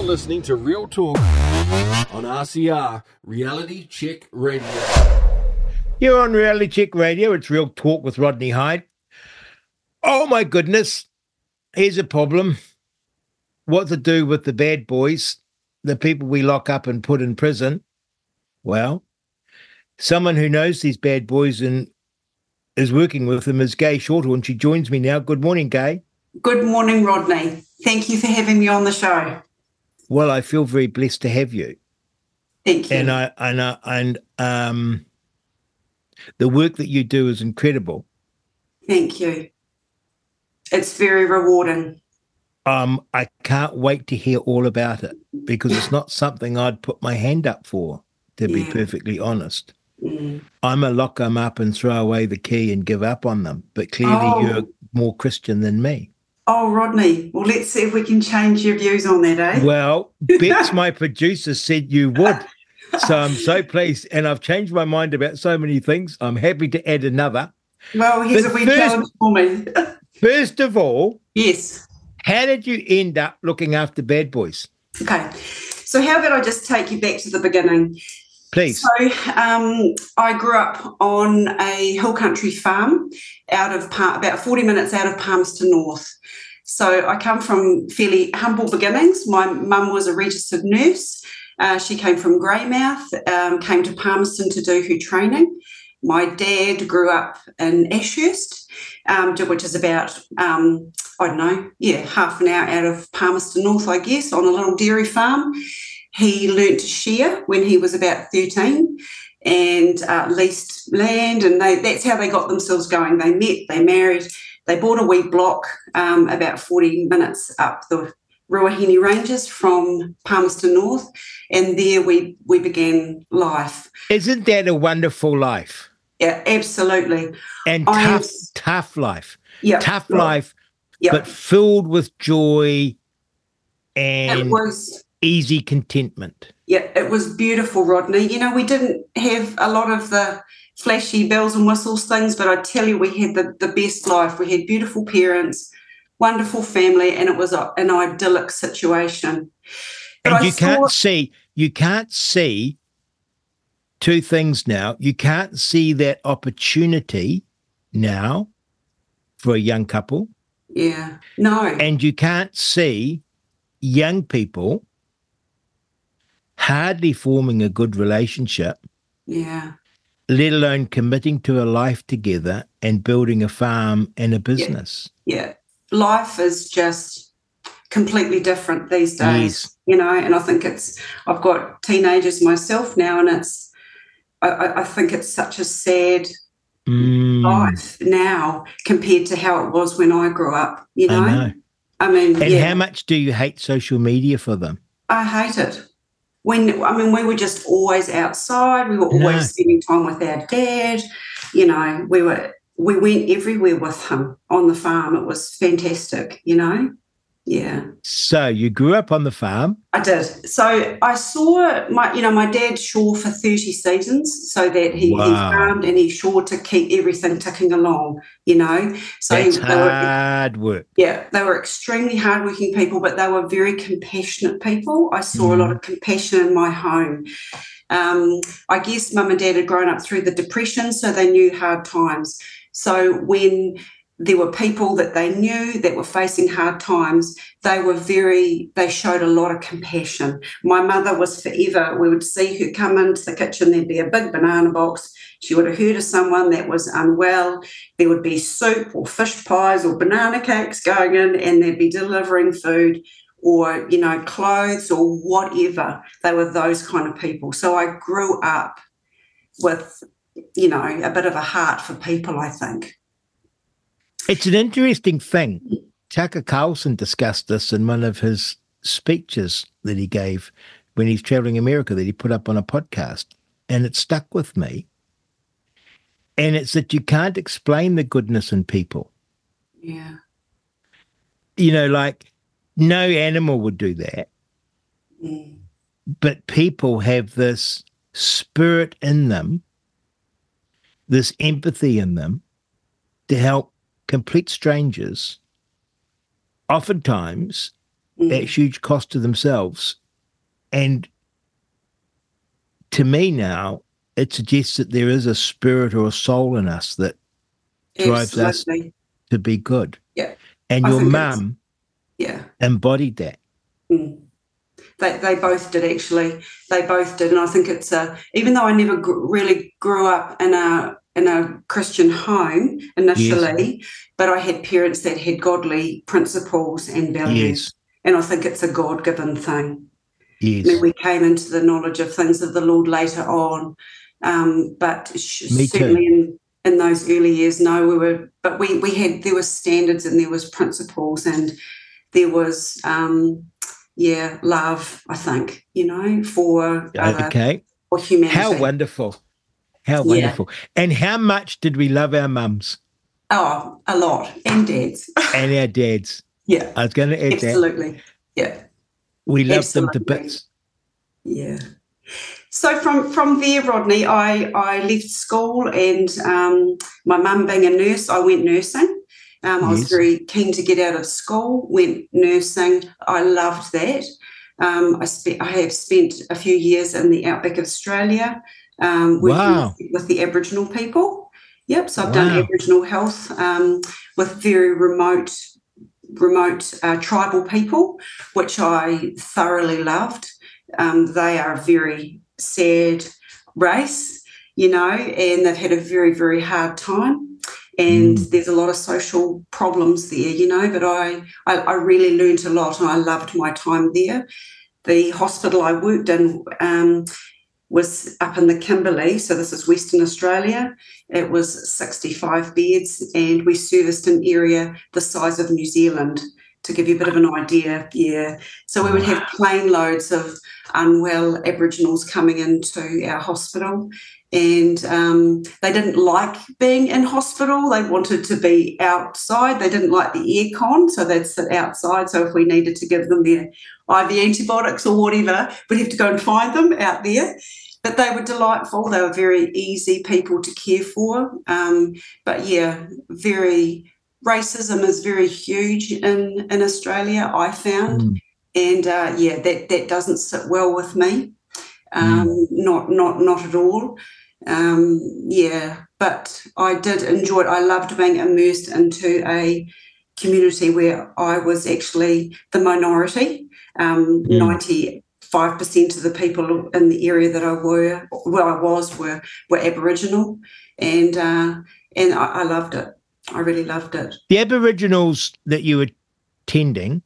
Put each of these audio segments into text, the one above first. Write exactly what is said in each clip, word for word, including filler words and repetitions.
listening to Real Talk on R C R, Reality Check Radio. You're on Reality Check Radio. It's Real Talk with Rodney Hyde. Oh, my goodness. Here's a problem. What to do with the bad boys, the people we lock up and put in prison? Well, someone who knows these bad boys and is working with them is Gay Shorthorn. She joins me now. Good morning, Gay. Good morning, Rodney. Thank you for having me on the show. Well, I feel very blessed to have you. Thank you. And I and I, and um, the work that you do is incredible. Thank you. It's very rewarding. Um, I can't wait to hear all about it because it's not something I'd put my hand up for, to be Yeah. perfectly honest. Mm. I'm a lock them up and throw away the key and give up on them. But clearly Oh. you're more Christian than me. Oh, Rodney, well, let's see if we can change your views on that, eh? Well, Bex, my producer, said you would. So I'm so pleased. And I've changed my mind about so many things. I'm happy to add another. Well, here's But a wee first- challenge for me. First of all, Yes. how did you end up looking after bad boys? Okay. So how about I just take you back to the beginning? Please. So um, I grew up on a hill country farm out of Par- about forty minutes out of Palmerston North. So I come from fairly humble beginnings. My mum was a registered nurse. Uh, she came from Greymouth, um, came to Palmerston to do her training. My dad grew up in Ashurst, um, which is about, um, I don't know, yeah, half an hour out of Palmerston North, I guess, on a little dairy farm. He learnt to shear when he was about thirteen and uh, leased land, and they, that's how they got themselves going. They met, they married, they bought a wee block um, about forty minutes up the Ruahine Ranges from Palmerston North, and there we, we began life. Isn't that a wonderful life? Yeah, absolutely. And I am- tough, tough life. Yeah, Tough right. life, Yeah, but filled with joy it and was. easy contentment. Yeah, it was beautiful, Rodney. You know, we didn't have a lot of the flashy bells and whistles things, but I tell you, we had the, the best life. We had beautiful parents, wonderful family, and it was a, an idyllic situation. But And I you saw- can't see, you can't see two things now. You can't see that opportunity now for a young couple, Yeah, no. and you can't see young people hardly forming a good relationship, Yeah, let alone committing to a life together and building a farm and a business. yeah. Life is just completely different these days, Yes. you know, and I think it's, I've got teenagers myself now, and it's, I- I, I think it's such a sad Mm, life now compared to how it was when I grew up, you know? I know. I mean, And yeah, how much do you hate social media for them? I hate it. When, I mean, we were just always outside. We were always No. spending time with our dad. You know, we were, we went everywhere with him on the farm. It was fantastic, you know? Yeah. So you grew up on the farm. I did. So I saw my, you know, my dad shore for thirty seasons, so that he, Wow. he farmed and he shored to keep everything ticking along, you know. So That's they were, hard work. yeah, they were extremely hardworking people, but they were very compassionate people. I saw a lot of compassion in my home. Um, I guess mum and dad had grown up through the Depression, so they knew hard times. So when there were people that they knew that were facing hard times, they were very, they showed a lot of compassion. My mother was forever, we would see her come into the kitchen, there'd be a big banana box. She would have heard of someone that was unwell. There would be soup or fish pies or banana cakes going in, and they'd be delivering food or, you know, clothes or whatever. They were those kind of people. So I grew up with, you know, a bit of a heart for people, I think. It's an interesting thing. Tucker Carlson discussed this in one of his speeches that he gave when he's traveling America that he put up on a podcast, and it stuck with me. And it's that you can't explain the goodness in people. Yeah. You know, like no animal would do that, Mm. but people have this spirit in them, this empathy in them to help complete strangers, oftentimes Mm. at huge cost to themselves. And to me now, it suggests that there is a spirit or a soul in us that drives Absolutely. us to be good. Yeah. And I your think it's- mum Yeah. embodied that. Mm. They, they both did, actually. They both did. And I think it's a, even though I never gr- really grew up in a in a Christian home initially, yes. but I had parents that had godly principles and values. Yes. And I think it's a God-given thing. Yes. I mean, we came into the knowledge of things of the Lord later on. Um, but Me certainly too. in, in those early years, no, we were, but we, we had, there was standards and there was principles and there was, um, yeah, love, I think, you know, for other, okay. for humanity. How wonderful. How wonderful. Yeah. And how much did we love our mums? Oh, a lot. And dads. And our dads. Yeah. I was going to add Absolutely. that. Yeah. We loved Absolutely. them to bits. Yeah. So from, from there, Rodney, I, I left school and um, my mum being a nurse, I went nursing. Um, I yes. was very keen to get out of school, went nursing. I loved that. Um, I, spent, I have spent a few years in the outback of Australia um, working wow. with, with the Aboriginal people. Yep, so I've wow. done Aboriginal health um, with very remote remote uh, tribal people, which I thoroughly loved. Um, they are a very sad race, you know, and they've had a very, very hard time. And mm. there's a lot of social problems there, you know, but I, I, I really learned a lot and I loved my time there. The hospital I worked in um, was up in the Kimberley, so this is Western Australia. It was sixty-five beds and we serviced an area the size of New Zealand, to give you a bit of an idea, yeah. So we would have plane loads of unwell Aboriginals coming into our hospital and um, they didn't like being in hospital. They wanted to be outside. They didn't like the aircon, so they'd sit outside. So if we needed to give them their I V antibiotics or whatever, we'd have to go and find them out there. But they were delightful. They were very easy people to care for. Um, but, yeah, very... Racism is very huge in, in Australia, I found. Mm. And, uh, yeah, that, that doesn't sit well with me. Um, mm. Not not not at all. Um, yeah, but I did enjoy it. I loved being immersed into a community where I was actually the minority. Um, mm. ninety-five percent of the people in the area that I were, where I was, were were Aboriginal, and uh, and I, I loved it. I really loved it. The Aboriginals that you were tending,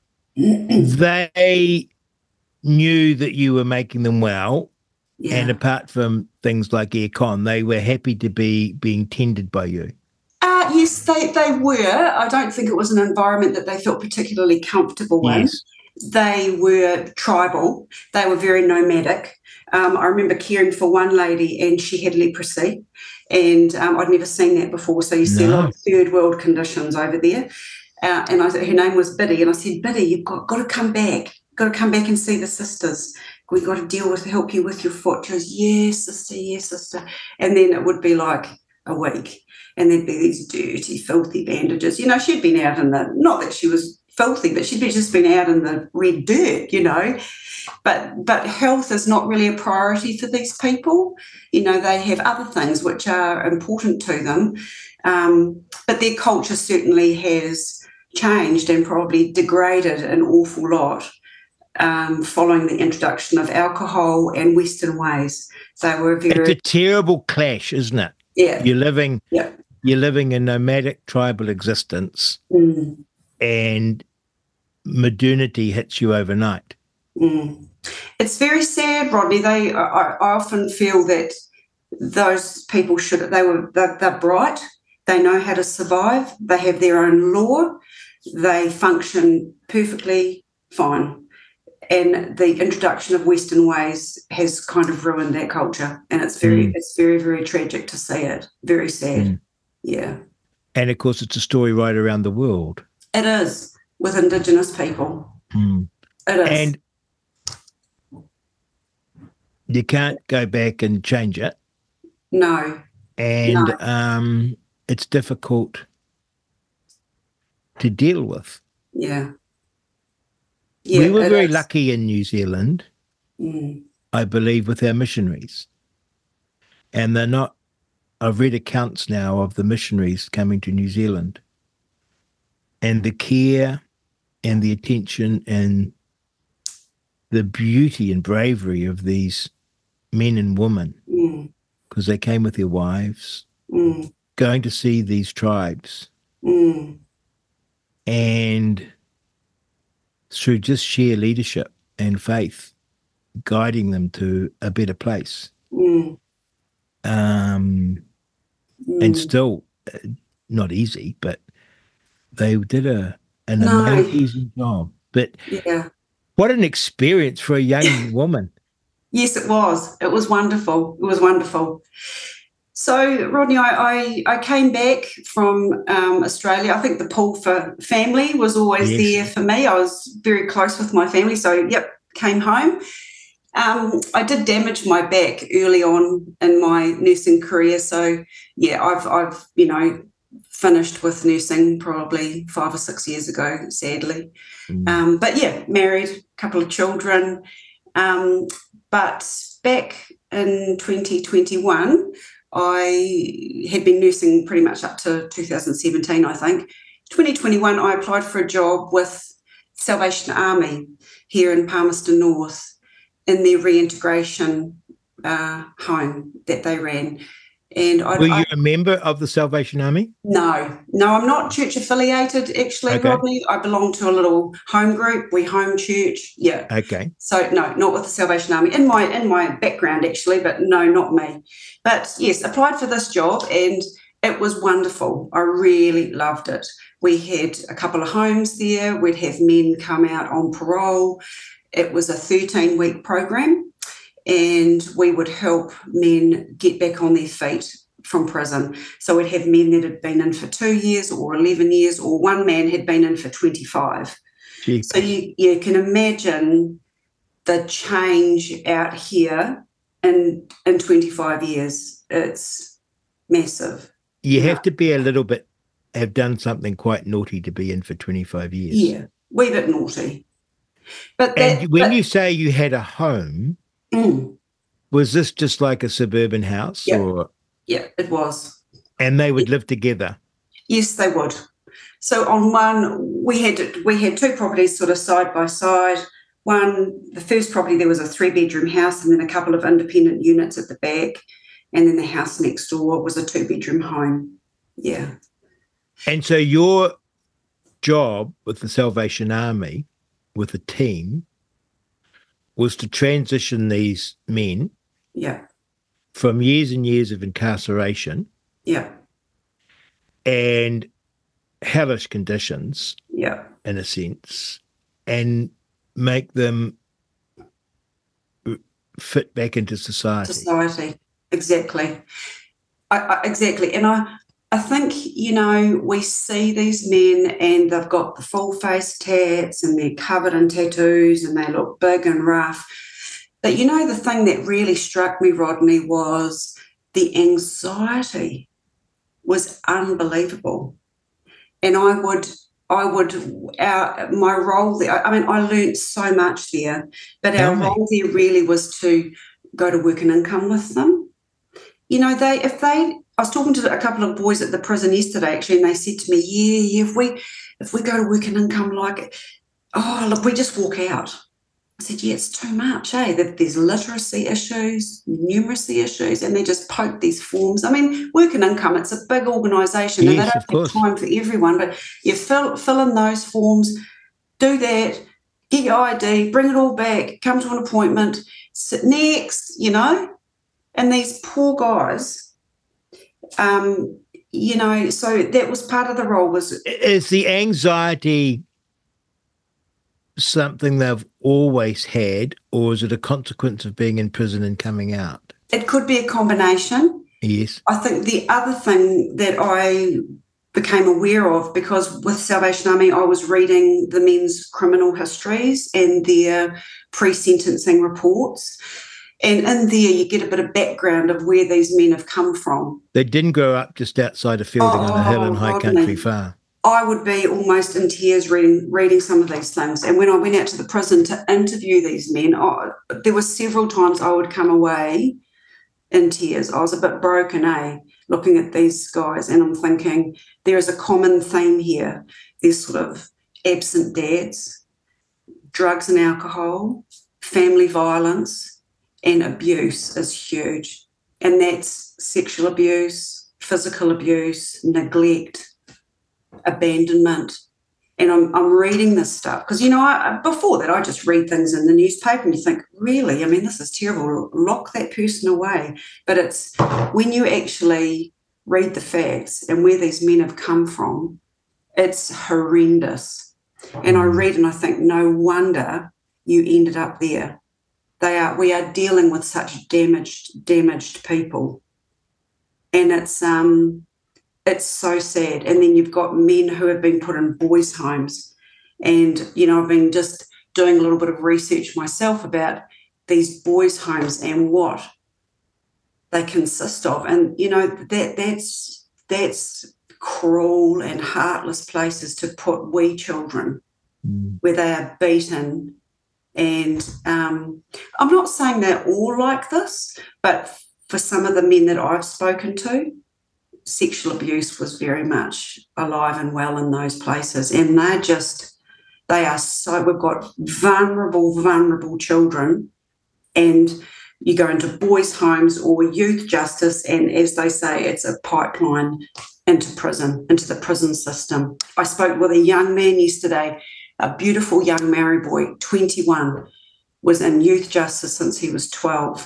they knew that you were making them well. Yeah. And apart from things like aircon, they were happy to be being tended by you. Uh, yes, they, they were. I don't think it was an environment that they felt particularly comfortable yes. in. They were tribal. They were very nomadic. Um, I remember caring for one lady and she had leprosy. And um, I'd never seen that before. So you see no. a lot of third world conditions over there. Uh, and I, her name was Biddy. And I said, Biddy, you've got, got to come back. Got to come back and see the sisters. We've got to deal with, help you with your foot. She goes, yes, sister, yes, sister. And then it would be like a week. And there'd be these dirty, filthy bandages. You know, she'd been out in the, not that she was filthy, but she'd just been out in the red dirt, you know. But but health is not really a priority for these people. You know, they have other things which are important to them. Um, but their culture certainly has changed and probably degraded an awful lot um, following the introduction of alcohol and Western ways. They were very... It's a terrible clash, isn't it? Yeah. You're living, yeah. you're living a nomadic tribal existence mm. and modernity hits you overnight. Mm. It's very sad, Rodney. They, I, I often feel that those people should, they were, they're, they're bright. They know how to survive. They have their own law. They function perfectly fine. And the introduction of Western ways has kind of ruined that culture. And it's very, mm. it's very, very tragic to see it. Very sad. Mm. Yeah. And of course, it's a story right around the world. It is, with Indigenous people. Mm. It is. And you can't go back and change it. No. And no. Um, it's difficult to deal with. Yeah. Yeah, we were it very is. lucky in New Zealand, Mm, I believe, with our missionaries. And they're not, I've read accounts now of the missionaries coming to New Zealand and the care and the attention and the beauty and bravery of these men and women, mm, because they came with their wives, mm, going to see these tribes, mm, and through just sheer leadership and faith, guiding them to a better place. mm, Um, and mm. still uh, not easy, but they did a an No, amazing job. But yeah. what an experience for a young woman. Yes, it was. It was wonderful. It was wonderful. So, Rodney, I, I, I came back from um, Australia. I think the pull for family was always Yes. there for me. I was very close with my family. So, yep, came home. Um, I did damage my back early on in my nursing career. So, yeah, I've, I've, you know, finished with nursing probably five or six years ago, sadly. Mm. Um, but, yeah, married, a couple of children. Um, but back in twenty twenty-one, I had been nursing pretty much up to two thousand seventeen, I think. twenty twenty-one, I applied for a job with Salvation Army here in Palmerston North in their reintegration uh, home that they ran. And I, Were you I, a member of the Salvation Army? no, no, I'm not church affiliated, actually, Okay. Rodney. I belong to a little home group. We home church. Yeah. Okay. So no, not with the Salvation Army. In my in my background, actually, but no, not me. But yes, applied for this job and it was wonderful. I really loved it. We had a couple of homes there. We'd have men come out on parole. It was a thirteen-week program. And we would help men get back on their feet from prison. So we'd have men that had been in for two years or eleven years, or one man had been in for twenty-five. Gee. So you, you can imagine the change out here in, in twenty-five years. It's massive. You Yeah. have to be a little bit, have done something quite naughty to be in for twenty-five years. Yeah, wee bit naughty. But that, And when but, you say you had a home, mm, was this just like a suburban house? Yeah. or yeah, it was. And they would live together? Yes, they would. So on one, we had we had two properties sort of side by side. One, the first property, there was a three-bedroom house and then a couple of independent units at the back. And then the house next door was a two-bedroom home. Yeah. And so your job with the Salvation Army, with the team, was to transition these men Yeah. from years and years of incarceration Yeah. and hellish conditions, Yeah. in a sense, and make them fit back into society. Society. Exactly. I, I, exactly. And I, I think, you know, we see these men and they've got the full face tats and they're covered in tattoos and they look big and rough. But, you know, the thing that really struck me, Rodney, was the anxiety was unbelievable. And I would, I would, our, my role there, I mean, I learned so much there, but our Tell me. role there really was to go to work and income with them. You know, they, if they, I was talking to a couple of boys at the prison yesterday, actually, and they said to me, yeah, yeah, if we, if we go to work and income, like, oh, look, we just walk out. I said, yeah, it's too much, eh? That there's literacy issues, numeracy issues, and they just poke these forms. I mean, work and income, it's a big organisation, and they Yes, don't of course. have time for everyone, but you fill, fill in those forms, do that, get your I D, bring it all back, come to an appointment, sit next, you know? And these poor guys, um, you know, so that was part of the role was, Is the anxiety something they've always had, or is it a consequence of being in prison and coming out? it could be a combination. Yes. I think the other thing that I became aware of, because with Salvation Army, I was reading the men's criminal histories and their pre-sentencing reports. And in there, you get a bit of background of where these men have come from. They didn't grow up just outside of Fielding on a hill in Oh, High Rodney. Country Farm. I would be almost in tears reading reading some of these things. And when I went out to the prison to interview these men, I, there were several times I would come away in tears. I was a bit broken, eh, looking at these guys, and I'm thinking there is a common theme here. There's sort of absent dads, drugs and alcohol, family violence, and abuse is huge. And that's sexual abuse, physical abuse, neglect, abandonment. And I'm I'm reading this stuff because, you know, I, before that I just read things in the newspaper and you think, really, I mean, this is terrible, lock that person away. But it's when you actually read the facts and where these men have come from, it's horrendous. And I read and I think, no wonder you ended up there. They are we are dealing with such damaged, damaged people. And it's um It's so sad. And then you've got men who have been put in boys' homes. And, you know, I've been just doing a little bit of research myself about these boys' homes and what they consist of. And, you know, that that's that's cruel and heartless places to put wee children mm. where they are beaten. And um, I'm not saying they're all like this, but for some of the men that I've spoken to, sexual abuse was very much alive and well in those places. And they're just, they are so, we've got vulnerable, vulnerable children, and you go into boys' homes or youth justice, and as they say, it's a pipeline into prison, into the prison system. I spoke with a young man yesterday, a beautiful young married boy, twenty-one, was in youth justice since he was twelve,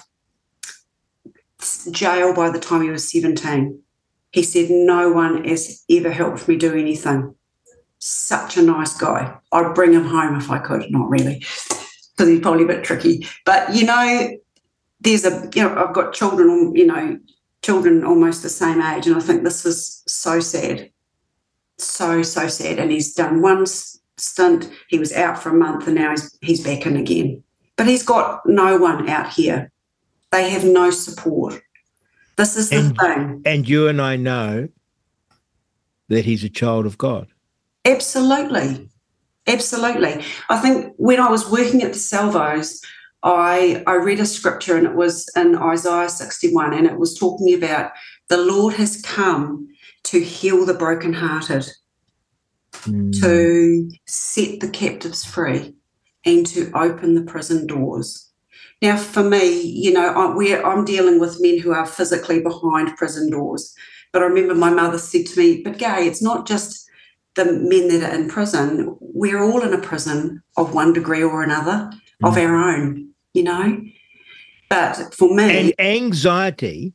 jail by the time he was seventeen. He said, no one has ever helped me do anything. Such a nice guy. I'd bring him home if I could. Not really, because he's probably a bit tricky. But, you know, there's a, you know, I've got children, you know, children almost the same age, and I think this is so sad. So, so sad. And he's done one stint. He was out for a month, and now he's, he's back in again. But he's got no one out here. They have no support. This is the and, thing. And you and I know that he's a child of God. Absolutely. Absolutely. I think when I was working at the Salvos, I, I read a scripture, and it was in Isaiah sixty-one, and it was talking about the Lord has come to heal the brokenhearted, mm. to set the captives free, and to open the prison doors. Now, for me, you know, I'm, we're, I'm dealing with men who are physically behind prison doors. But I remember my mother said to me, but Gay, it's not just the men that are in prison. We're all in a prison of one degree or another mm. of our own, you know. But for me... And anxiety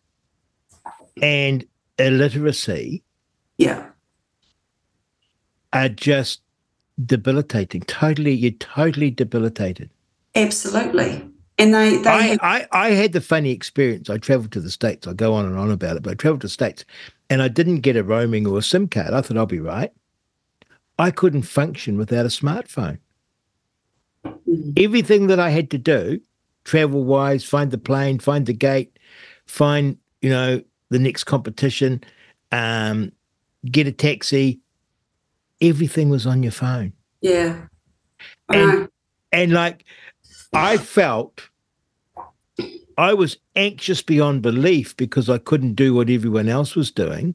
and illiteracy yeah, are just debilitating. Totally, you're totally debilitated. Absolutely. And they, they I, have- I, I had the funny experience. I travelled to the States. I go on and on about it, but I travelled to the States and I didn't get a roaming or a SIM card. I thought I'll be right. I couldn't function without a smartphone. Mm-hmm. Everything that I had to do, travel-wise, find the plane, find the gate, find, you know, the next competition, um, get a taxi, everything was on your phone. Yeah. And, uh, and like... I felt I was anxious beyond belief because I couldn't do what everyone else was doing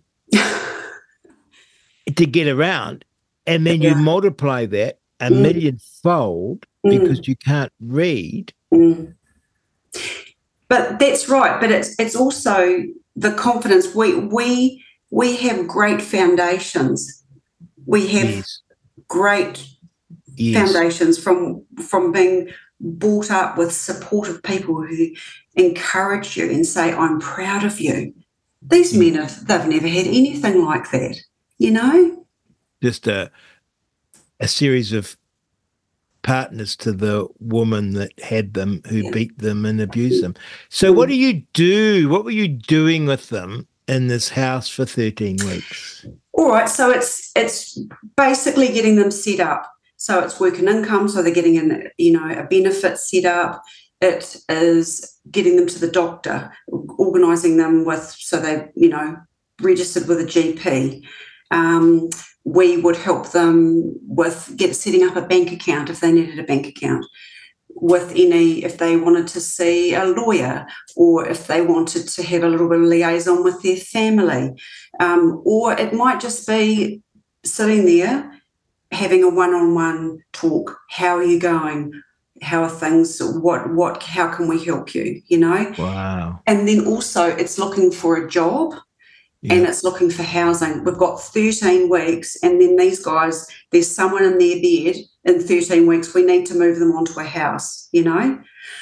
to get around. And then yeah. you multiply that a mm. million fold because mm. you can't read. Mm. But that's right. But it's it's also the confidence. We we we have great foundations. We have yes. great yes. foundations from from being brought up with supportive people who encourage you and say, I'm proud of you. These men, have they've never had anything like that, you know? Just a, a series of partners to the woman that had them, who yeah. beat them and abused them. So mm. what do you do? What were you doing with them in this house for thirteen weeks? All right, so it's it's basically getting them set up. So it's work and income, so they're getting an, you know, a benefit set up. It is getting them to the doctor, organising them with, so they, you know, registered with a G P. Um, we would help them with get setting up a bank account if they needed a bank account, with any, if they wanted to see a lawyer, or if they wanted to have a little bit of liaison with their family. Um, or it might just be sitting there having a one-on-one talk. How are you going? How are things? What, what, how can we help you? You know? Wow. And then also it's looking for a job. Yeah. And it's looking for housing. We've got thirteen weeks, and then these guys, there's someone in their bed in thirteen weeks. We need to move them onto a house, you know.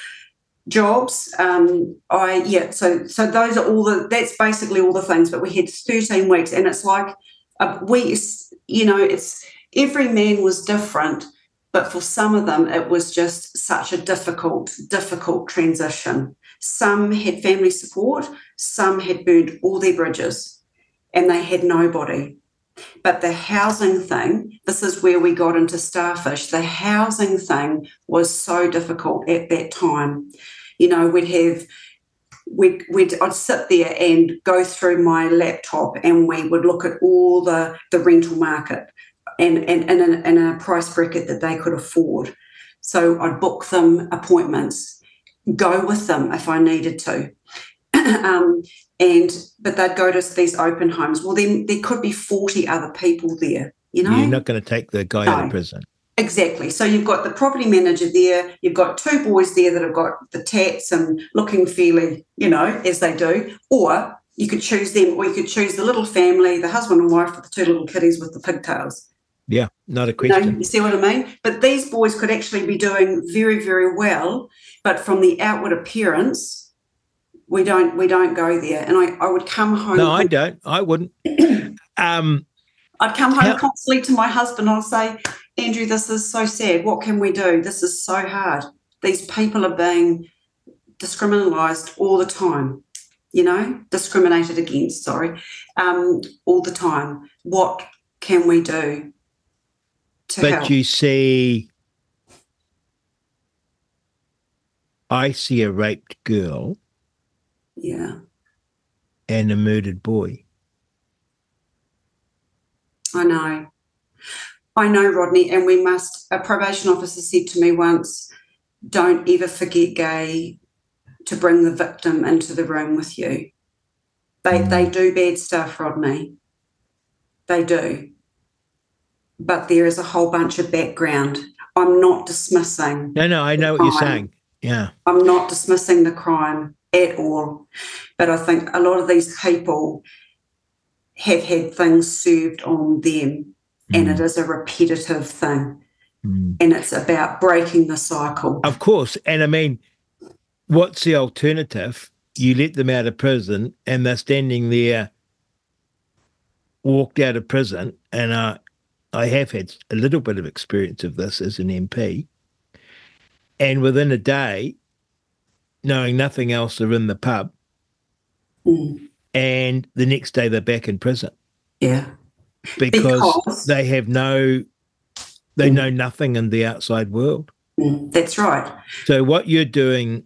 Jobs, um, I, yeah, so so those are all the, that's basically all the things, but we had thirteen weeks, and it's like, uh, we, you know, it's, every man was different, but for some of them, it was just such a difficult, difficult transition. Some had family support, some had burned all their bridges, and they had nobody. But the housing thing, this is where we got into Starfish. The housing thing was so difficult at that time. You know, we'd have, we'd, we'd, I'd sit there and go through my laptop, and we would look at all the, the rental market and, and, and in, in a price bracket that they could afford. So I'd book them appointments, go with them if I needed to. um, and but they'd go to these open homes. Well, then there could be forty other people there, you know. You're not going to take the guy no. out of prison. Exactly. So you've got the property manager there, you've got two boys there that have got the tats and looking fairly, you know, as they do, or you could choose them, or you could choose the little family, the husband and wife with the two little kiddies with the pigtails. Yeah, not a question. You know, you see what I mean? But these boys could actually be doing very, very well, but from the outward appearance, we don't we don't go there. And I, I would come home. No, I don't. I wouldn't. um, I'd come home how- constantly to my husband and I'd say, Andrew, this is so sad. What can we do? This is so hard. These people are being discriminalised all the time, you know, discriminated against, sorry, um, all the time. What can we do to but help? you see, I see a raped girl Yeah, and a murdered boy. I know. I know, Rodney, and we must, a probation officer said to me once, don't ever forget, Gay, to bring the victim into the room with you. They Mm. they do bad stuff, Rodney. They do. But there is a whole bunch of background. I'm not dismissing. No, no, I know what you're crime. saying. Yeah. I'm not dismissing the crime at all. But I think a lot of these people have had things served on them, and Mm. it is a repetitive thing. Mm. And it's about breaking the cycle. Of course. And I mean, what's the alternative? You let them out of prison and they're standing there, walked out of prison. And uh, I have had a little bit of experience of this as an M P. And within a day, knowing nothing else, they're in the pub. Mm. And the next day they're back in prison. Yeah. Because, Because- they have no, they know nothing in the outside world. Mm, that's right. So what you're doing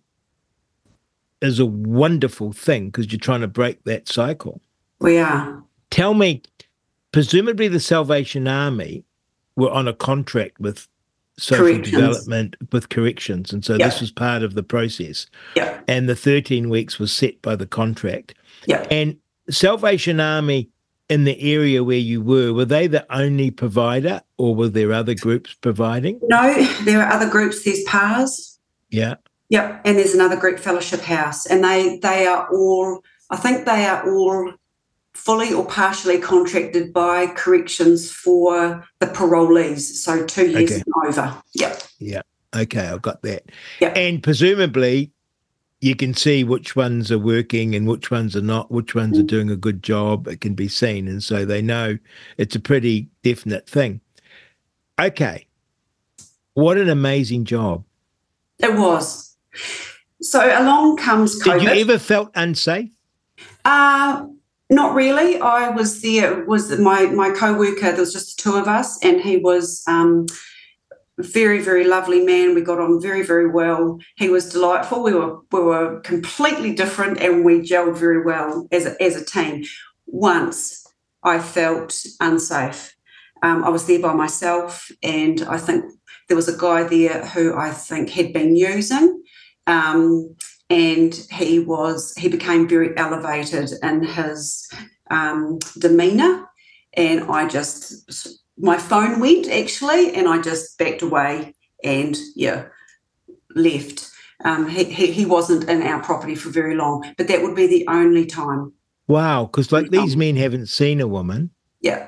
is a wonderful thing because you're trying to break that cycle. We are. Tell me, presumably the Salvation Army were on a contract with social Corrections. development, with corrections, and so Yeah. this was part of the process. Yeah. And the thirteen weeks was set by the contract. Yeah. And Salvation Army in the area where you were, were they the only provider or were there other groups providing? No, there are other groups. There's P A Rs. Yeah. Yep. And there's another group, Fellowship House. And they they are all, I think they are all fully or partially contracted by corrections for the parolees. So two years Okay. and over. Yep. Yeah. Okay, I've got that. Yeah. And presumably you can see which ones are working and which ones are not, which ones are doing a good job. It can be seen. And so they know it's a pretty definite thing. Okay. What an amazing job. It was. So along comes COVID. Did you ever felt unsafe? Uh, not really. I was there. It was my my co-worker. There was just the two of us, and he was um, very, very lovely man. We got on very, very well. He was delightful. We were we were completely different, and we gelled very well as a, as a team. Once I felt unsafe. Um, I was there by myself, and I think there was a guy there who I think had been using, um, and he was he became very elevated in his um, demeanour, and I just my phone went actually, and I just backed away and yeah left. Um, he, he he wasn't in our property for very long, but that would be the only time. Wow, because like these men haven't seen a woman. Yeah.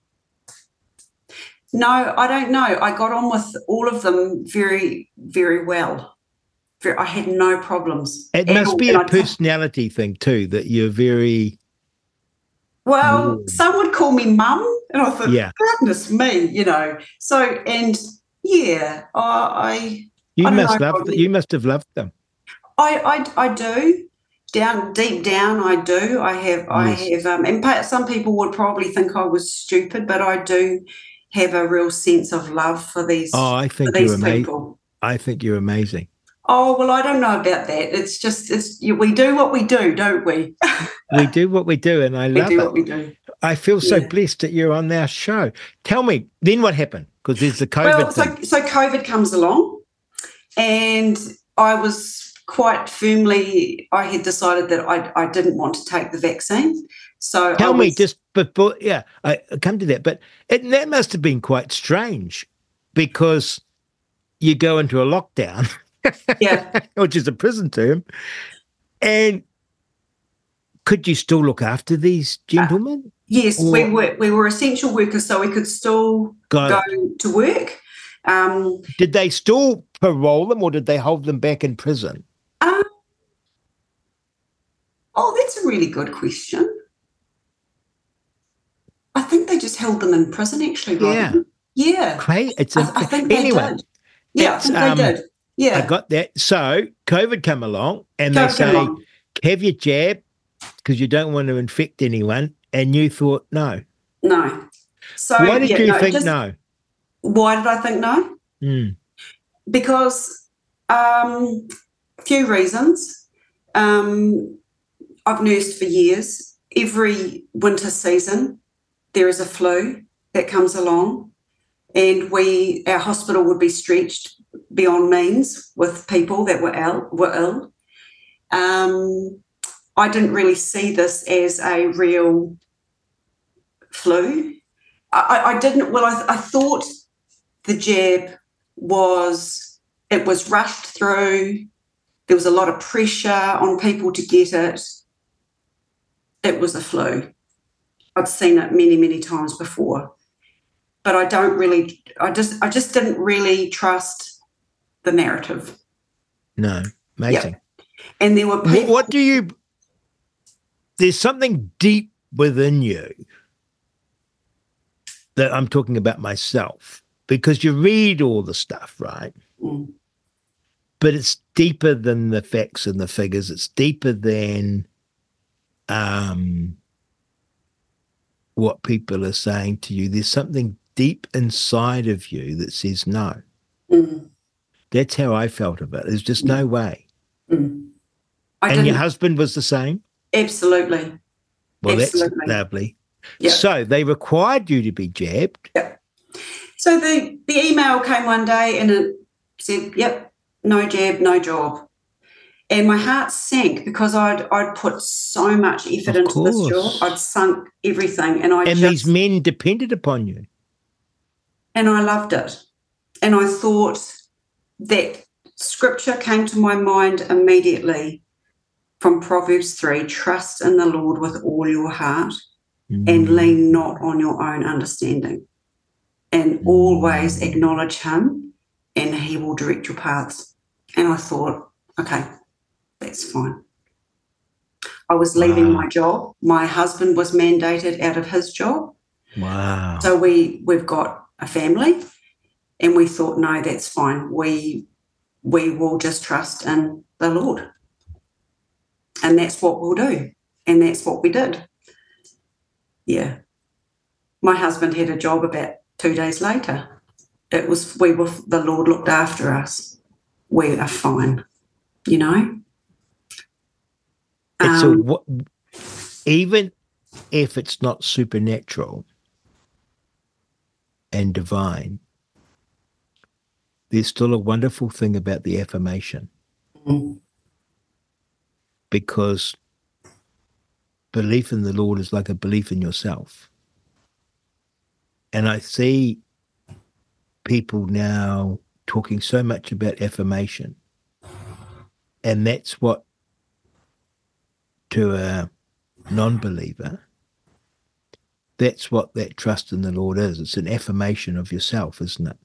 No, I don't know. I got on with all of them very, very well. Very, I had no problems. It at must all. be And a I- personality thing too, that you're very, Well, Mm. some would call me mum, and I thought, Yeah. goodness me, you know. So, and yeah, I, you I don't must know, love, Rodney. you must have loved them. I, I, I do. Down deep down, I do. I have, I Yes. have, um, and pa- some people would probably think I was stupid, but I do have a real sense of love for these Oh, I for think you're these amazing. people. I think you're amazing. Oh well, I don't know about that. It's just it's we do what we do, don't we? We do what we do, and I We love do it. what we do. I feel so Yeah. blessed that you're on our show. Tell me, then what happened? Because there's the COVID Well, thing. so so COVID comes along, and I was quite firmly. I had decided that I I didn't want to take the vaccine. So Tell I me was, just before, yeah, I I come to that, but it, that must have been quite strange because you go into a lockdown, yeah. which is a prison term, and could you still look after these gentlemen? Yes, we Or- were we were essential workers, so we could still Got go it. to work. Um, Did they still parole them, or did they hold them back in prison? um, oh, that's a really good question. I think they just held them in prison, actually. Yeah. Rodney. Yeah. Great. It's I, a, I think they anyway. did. Yeah, I it's, think um, they did. Yeah. I got that. So COVID come along, and they Go say along. have your jab because you don't want to infect anyone, and you thought no. No. So Why did yeah, you no, think just- no? Why did I think no? Mm. Because um, a few reasons. Um, I've nursed for years. Every winter season, there is a flu that comes along, and we our hospital would be stretched beyond means with people that were ill. Were ill. Um, I didn't really see this as a real flu. I, I- I didn't. Well, I, I thought the jab was it was rushed through. There was a lot of pressure on people to get it. It was a flu. I'd seen it many, many times before, but I don't really. I just, I just didn't really trust the narrative. No, amazing. And there were What, people. what do you? There's something deep within you that I'm talking about myself because you read all the stuff, right? Mm, But it's deeper than the facts and the figures. It's deeper than um, what people are saying to you. There's something deep inside of you that says no. mm, That's how I felt of it. There's just no way. mm. I And didn't. your husband was the same? Absolutely. Well, Absolutely. that's lovely. Yeah. So they required you to be jabbed. So the, the email came one day and it said, yep, no jab, no job. And my heart sank because I'd I'd put so much effort Of into this job. course. I'd sunk everything and I And just these men depended upon you. and I loved it. And I thought that scripture came to my mind immediately from Proverbs three, trust in the Lord with all your heart and Mm. lean not on your own understanding. And always acknowledge him and he will direct your paths. And I thought, okay, that's fine. I was leaving Wow. my job. My husband was mandated out of his job. Wow. So we, we've got a family and we thought, no, that's fine. We, we will just trust in the Lord. And that's what we'll do. And that's what we did. Yeah. My husband had a job about two days later. It was, we were, the Lord looked after us. We are fine, you know? It's a, Um, what, even if it's not supernatural, and divine, there's still a wonderful thing about the affirmation. Mm. Because belief in the Lord is like a belief in yourself. And I see people now talking so much about affirmation. And that's what, to a non-believer, that's what that trust in the Lord is. It's an affirmation of yourself, isn't it?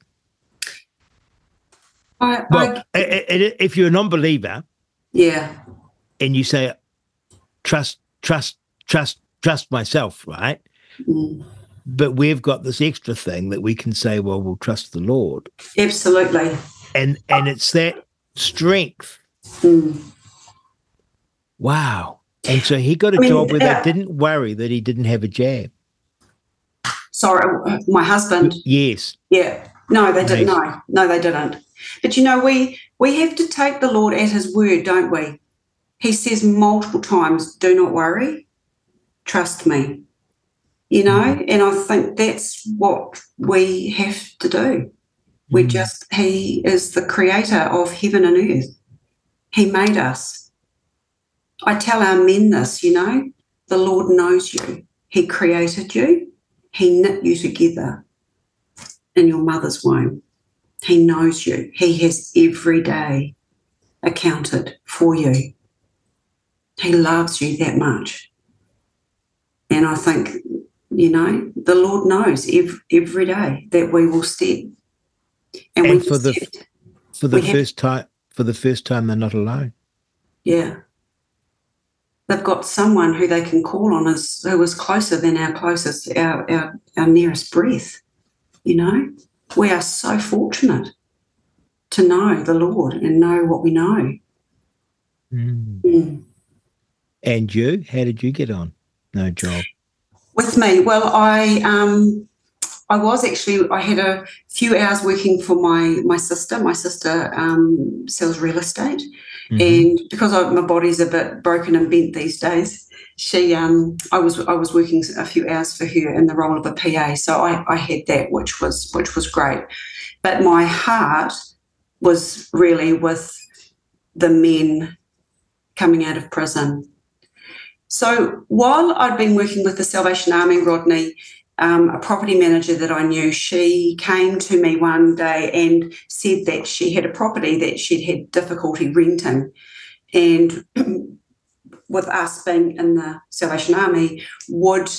I, Well, I, i- i- if you're a non-believer yeah, and you say, trust, trust, trust, trust myself, right? mm, But we've got this extra thing that we can say, well, we'll trust the Lord. absolutely. And and it's that strength. Mm. Wow. And so he got a I mean, job where uh, they didn't worry that he didn't have a jab. Sorry, my husband. Yes. Yeah. No, they didn't. Amazing. No, no, they didn't. But, you know, we we have to take the Lord at his word, don't we? He says multiple times, do not worry, trust me, you know, Mm. and I think that's what we have to do. We Mm. just, he is the creator of heaven and earth. He made us. I tell our men this, you know, the Lord knows you. He created you. He knit you together in your mother's womb. He knows you. He has every day accounted for you. He loves you that much. And I think, you know, the Lord knows every, every day that we will step. And, And we for the stepped. for the We have- first time for the first time they're not alone. Yeah. They've got someone who they can call on as who is closer than our closest, our, our, our nearest breath. You know, we are so fortunate to know the Lord and know what we know. Mm. Mm. And you, how did you get on? No job. With me, well, I um, I was actually I had a few hours working for my my sister. My sister um, sells real estate, Mhm. and because I, my body's a bit broken and bent these days, she um, I was I was working a few hours for her in the role of a P A. So I, I had that, which was which was great. But my heart was really with the men coming out of prison. So while I'd been working with the Salvation Army, Rodney, um, a property manager that I knew, she came to me one day and said that she had a property that she'd had difficulty renting. And with us being in the Salvation Army, would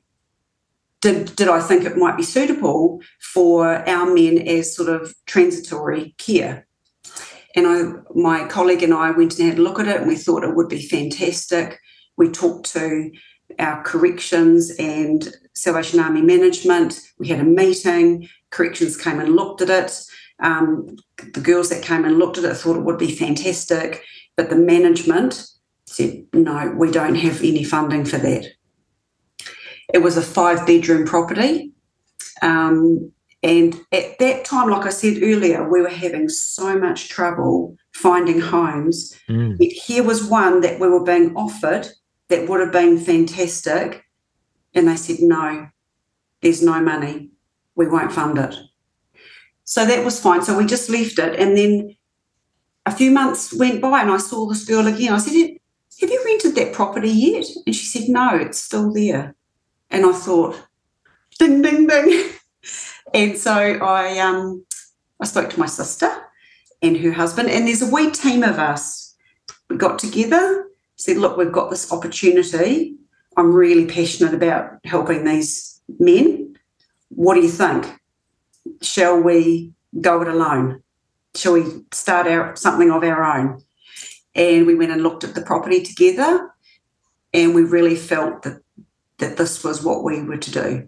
did, did I think it might be suitable for our men as sort of transitory care? And I, my colleague and I went and had a look at it, and we thought it would be fantastic. We talked to our corrections and Salvation Army management. We had a meeting. Corrections came and looked at it. Um, the girls that came and looked at it thought it would be fantastic, but the management said, no, we don't have any funding for that. It was a five-bedroom property. Um, and at that time, like I said earlier, we were having so much trouble finding homes. Mm. Yet here was one that we were being offered that would have been fantastic. And they said, no, there's no money. We won't fund it. So that was fine. So we just left it. And then a few months went by and I saw this girl again. I said, have you rented that property yet? And she said, no, it's still there. And I thought, ding, ding, ding. And so I um, I spoke to my sister and her husband, and there's a wee team of us. We got together, said, look, we've got this opportunity. I'm really passionate about helping these men. What do you think? Shall we go it alone? Shall we start out something of our own? And we went and looked at the property together, and we really felt that, that this was what we were to do.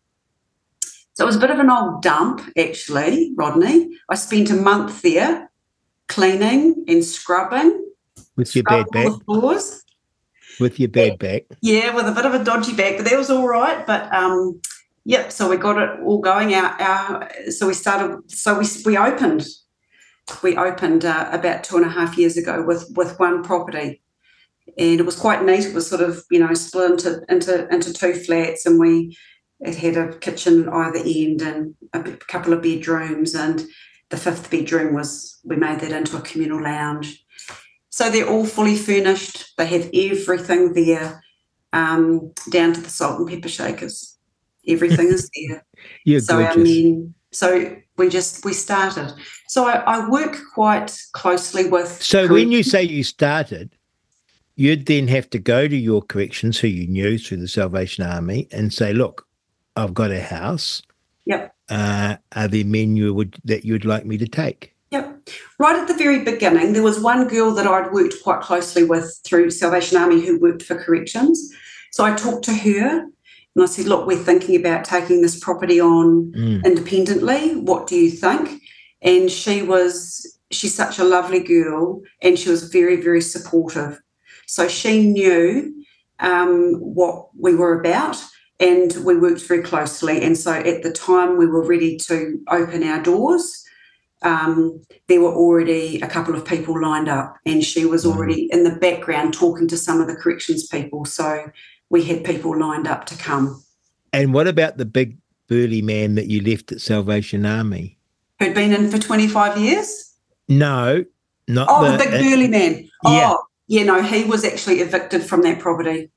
So it was a bit of an old dump, actually, Rodney. I spent a month there cleaning and scrubbing. With your bad back. The floors. With your bad back. Yeah, with a bit of a dodgy back, but that was all right. But um, yep, so we got it all going. Our, our so we started. So we we opened. We opened uh, about two and a half years ago with with one property, and it was quite neat. It was sort of you know split into into into two flats, and we It had a kitchen at either end and a b- couple of bedrooms, and the fifth bedroom was, we made that into a communal lounge. So they're all fully furnished. They have everything there, um, down to the salt and pepper shakers. Everything is there. You're so gorgeous. I mean, so we just we started. So I, I work quite closely with. So when you say you started, you'd then have to go to your corrections, who you knew through the Salvation Army, and say, "Look, I've got a house. Yep. Uh, are there men you would that you'd like me to take?" Yep. Right at the very beginning, there was one girl that I'd worked quite closely with through Salvation Army who worked for corrections. So I talked to her. And I said, look, we're thinking about taking this property on Mm. independently. What do you think? And she was, she's such a lovely girl, and she was very, very supportive. So she knew um, what we were about, and we worked very closely. And so at the time we were ready to open our doors, um, there were already a couple of people lined up, and she was already in the background talking to some of the corrections people. So we had people lined up to come. And what about the big burly man that you left at Salvation Army? Who'd been in for twenty-five years? No, not Oh, the, the, big uh, burly man. yeah. Oh, yeah, no, he was actually evicted from that property.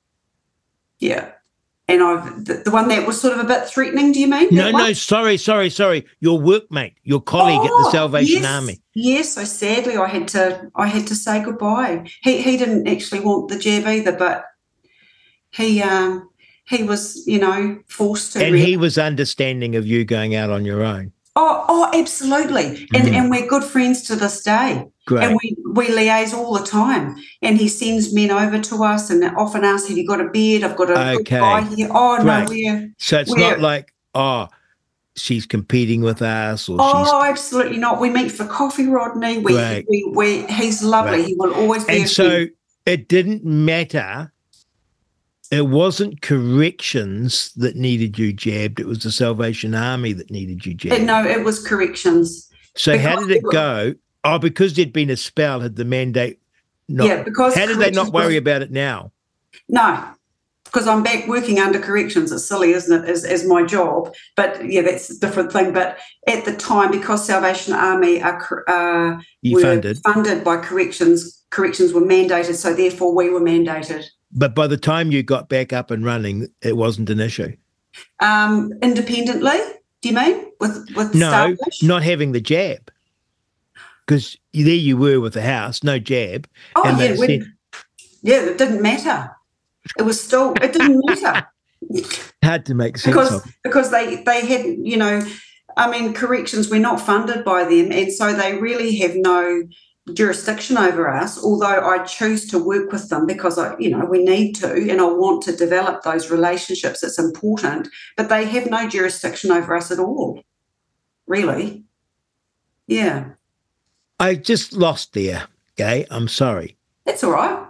Yeah. And I've the, the one that was sort of a bit threatening, do you mean? No, that no, one? sorry, sorry, sorry. Your workmate, your colleague at the Oh, Salvation yes, Army. Yes, so sadly I had to I had to say goodbye. He he didn't actually want the jab either, but he um he was, you know, forced to. And really. he was understanding of you going out on your own. Oh, oh, absolutely. And Mm. and we're good friends to this day. Great. And we, we liaise all the time. And he sends men over to us and often asks, have you got a bed? I've got a good Okay. guy here. Oh, no, Great. we're... So it's we're not like, oh, she's competing with us or Oh, absolutely not. We meet for coffee, Rodney. We, Great. we, we, he's lovely. Great. He will always be she's... And a so friend. it didn't matter. It wasn't corrections that needed you jabbed. It was the Salvation Army that needed you jabbed. Uh, No, it was corrections. So how because did it it was- go? Oh, because there'd been a spell, had the mandate not... Yeah, because How did they not corrections worry was- about it now? No, because I'm back working under corrections. It's silly, isn't it, as, as my job? But, yeah, that's a different thing. But at the time, because Salvation Army are cor- uh, You were funded. funded by corrections, corrections were mandated, so therefore we were mandated. But by the time you got back up and running, it wasn't an issue. Um, independently, do you mean? With, with No, Starfish? not having the jab. Because there you were with the house, no jab. Oh, and yeah, they we- said- yeah, it didn't matter. It was still, it didn't matter. hard to make sense because of. because they they had, you know, I mean, corrections, we're not funded by them, and so they really have no jurisdiction over us, although I choose to work with them because I, you know, we need to, and I want to develop those relationships. It's important, but they have no jurisdiction over us at all, really. Yeah. I just lost there, okay? I'm sorry. That's all right.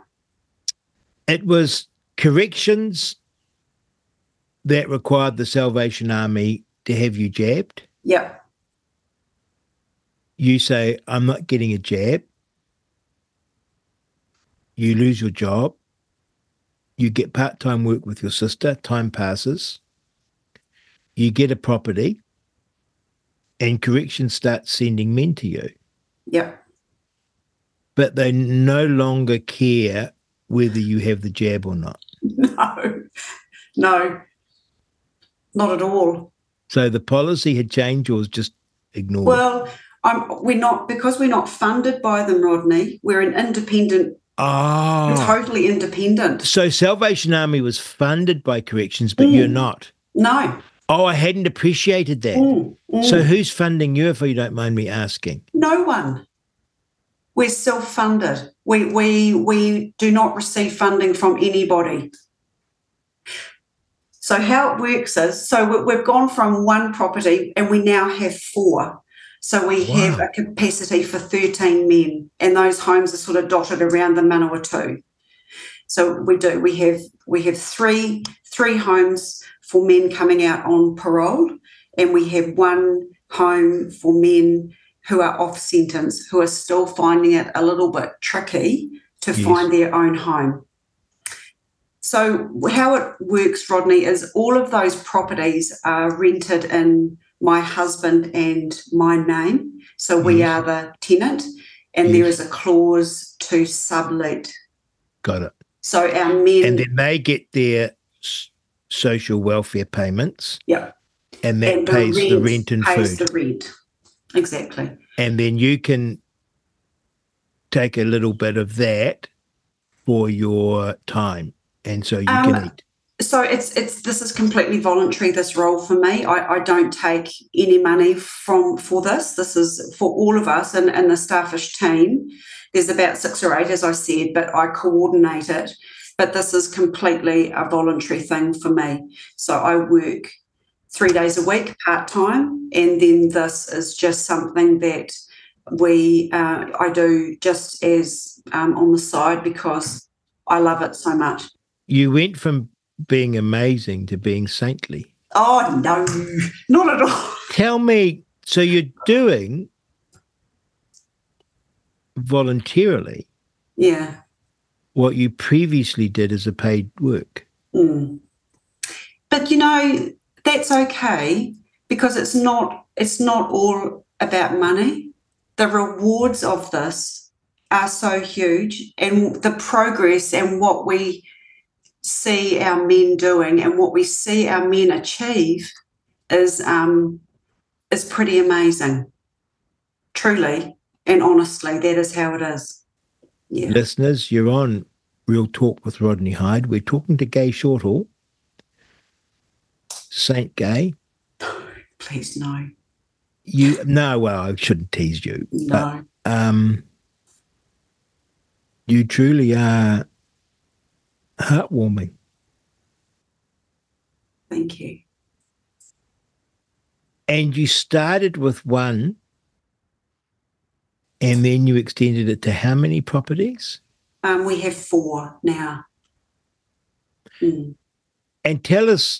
It was corrections that required the Salvation Army to have you jabbed. Yep. You say, I'm not getting a jab. You lose your job. You get part-time work with your sister. Time passes. You get a property. And corrections start sending men to you. Yep. But they no longer care whether you have the jab or not. No. No. Not at all. So the policy had changed or was just ignored? Well, I'm, we're not, because we're not funded by them, Rodney. We're an independent, oh. totally independent. So Salvation Army was funded by corrections, but Mm. you're not. No. Oh, I hadn't appreciated that. Mm, mm. So who's funding you, if you don't mind me asking? No one. We're self-funded. We we we do not receive funding from anybody. So how it works is, so we- we've gone from one property and we now have four. So we Wow. have a capacity for thirteen men, and those homes are sort of dotted around the Manawatu. So we do. We have we have three three homes for men coming out on parole, and we have one home for men who are off sentence, who are still finding it a little bit tricky to Yes. find their own home. So how it works, Rodney, is all of those properties are rented in my husband and my name. So we Yes. are the tenant, and Yes. there is a clause to sublet. Got it. So our men... And then they get their s- social welfare payments. Yeah. And that and pays the the rent rent and pays food. the rent. Exactly. And then you can take a little bit of that for your time, and so you Um, can eat. So it's it's this is completely voluntary, this role for me. I, I don't take any money from for this. This is for all of us and, and the Starfish team. There's about six or eight, as I said, but I coordinate it. But this is completely a voluntary thing for me. So I work three days a week, part-time, and then this is just something that we uh, I do just as um, on the side because I love it so much. You went from being amazing to being saintly. Oh, no, not at all. Tell me, so you're doing voluntarily Yeah. what you previously did as a paid work. Mm. But, you know, that's okay because it's not it's not all about money. The rewards of this are so huge, and the progress and what we see our men doing and what we see our men achieve is um, is pretty amazing. Truly and honestly, that is how it is. Yeah. Listeners, you're on Real Talk with Rodney Hyde. We're talking to Gay Shortall, Saint Gay. Please no. You no, well, I shouldn't tease you. No. But, um, you truly are heartwarming. Thank you. And you started with one, and then you extended it to how many properties? Um, we have four now. Mm. And tell us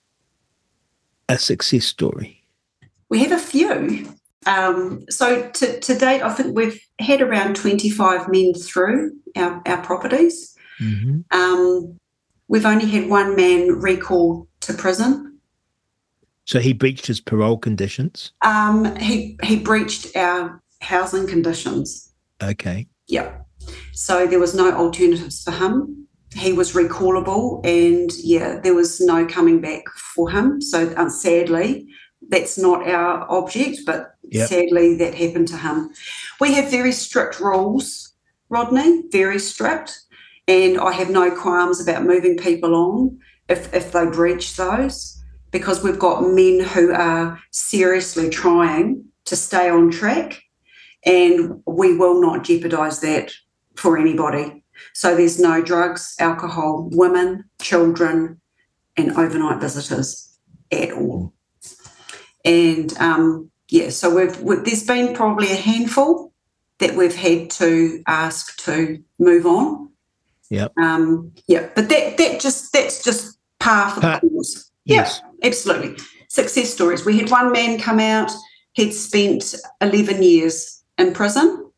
a success story. We have a few. Um, so to, to date, I think we've had around twenty-five men through our, our properties. Mm-hmm. Um, we've only had one man recalled to prison. So he breached his parole conditions? Um, he, he breached our housing conditions. Okay. Yeah. So there was no alternatives for him. He was recallable and, yeah, there was no coming back for him. So uh, sadly, that's not our object, but yep. sadly that happened to him. We have very strict rules, Rodney, very strict, and I have no qualms about moving people on if, if they breach those, because we've got men who are seriously trying to stay on track, and we will not jeopardise that for anybody. So there's no drugs, alcohol, women, children, and overnight visitors at all. And, um, yeah, so we've, we've there's been probably a handful that we've had to ask to move on. Yep. Um, yeah, but that that just that's just par for the course. Yes. Yeah, absolutely. Success stories. We had one man come out. He'd spent eleven years in prison.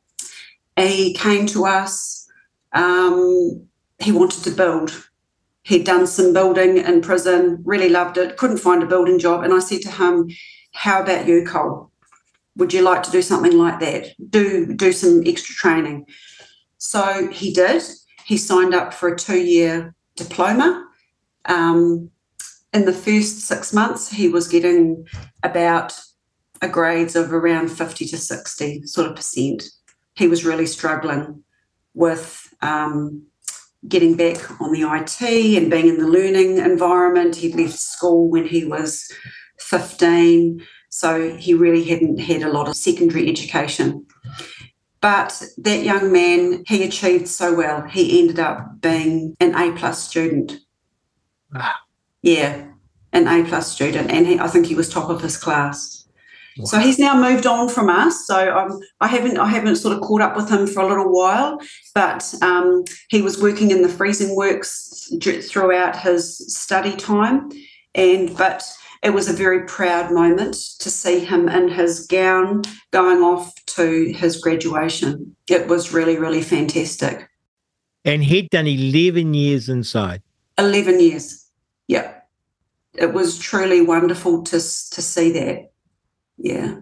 He came to us. Um, he wanted to build. He'd done some building in prison, really loved it, couldn't find a building job. And I said to him, how about you, Cole? Would you like to do something like that? Do, do some extra training. So he did. He signed up for a two-year diploma. Um, in the first six months, he was getting about a grades of around fifty to sixty sort of percent. He was really struggling with um, getting back on the I T and being in the learning environment. He'd left school when he was fifteen, so he really hadn't had a lot of secondary education. But that young man, he achieved so well. He ended up being an A-plus student. Wow. Yeah, an A-plus student, and he, I think he was top of his class. Wow. So he's now moved on from us. So um, I haven't I haven't sort of caught up with him for a little while, but um, he was working in the freezing works throughout his study time, and but it was a very proud moment to see him in his gown going off to his graduation. It was really, really fantastic. And he'd done eleven years inside. eleven years. Yeah. It was truly wonderful to, to see that. Yeah.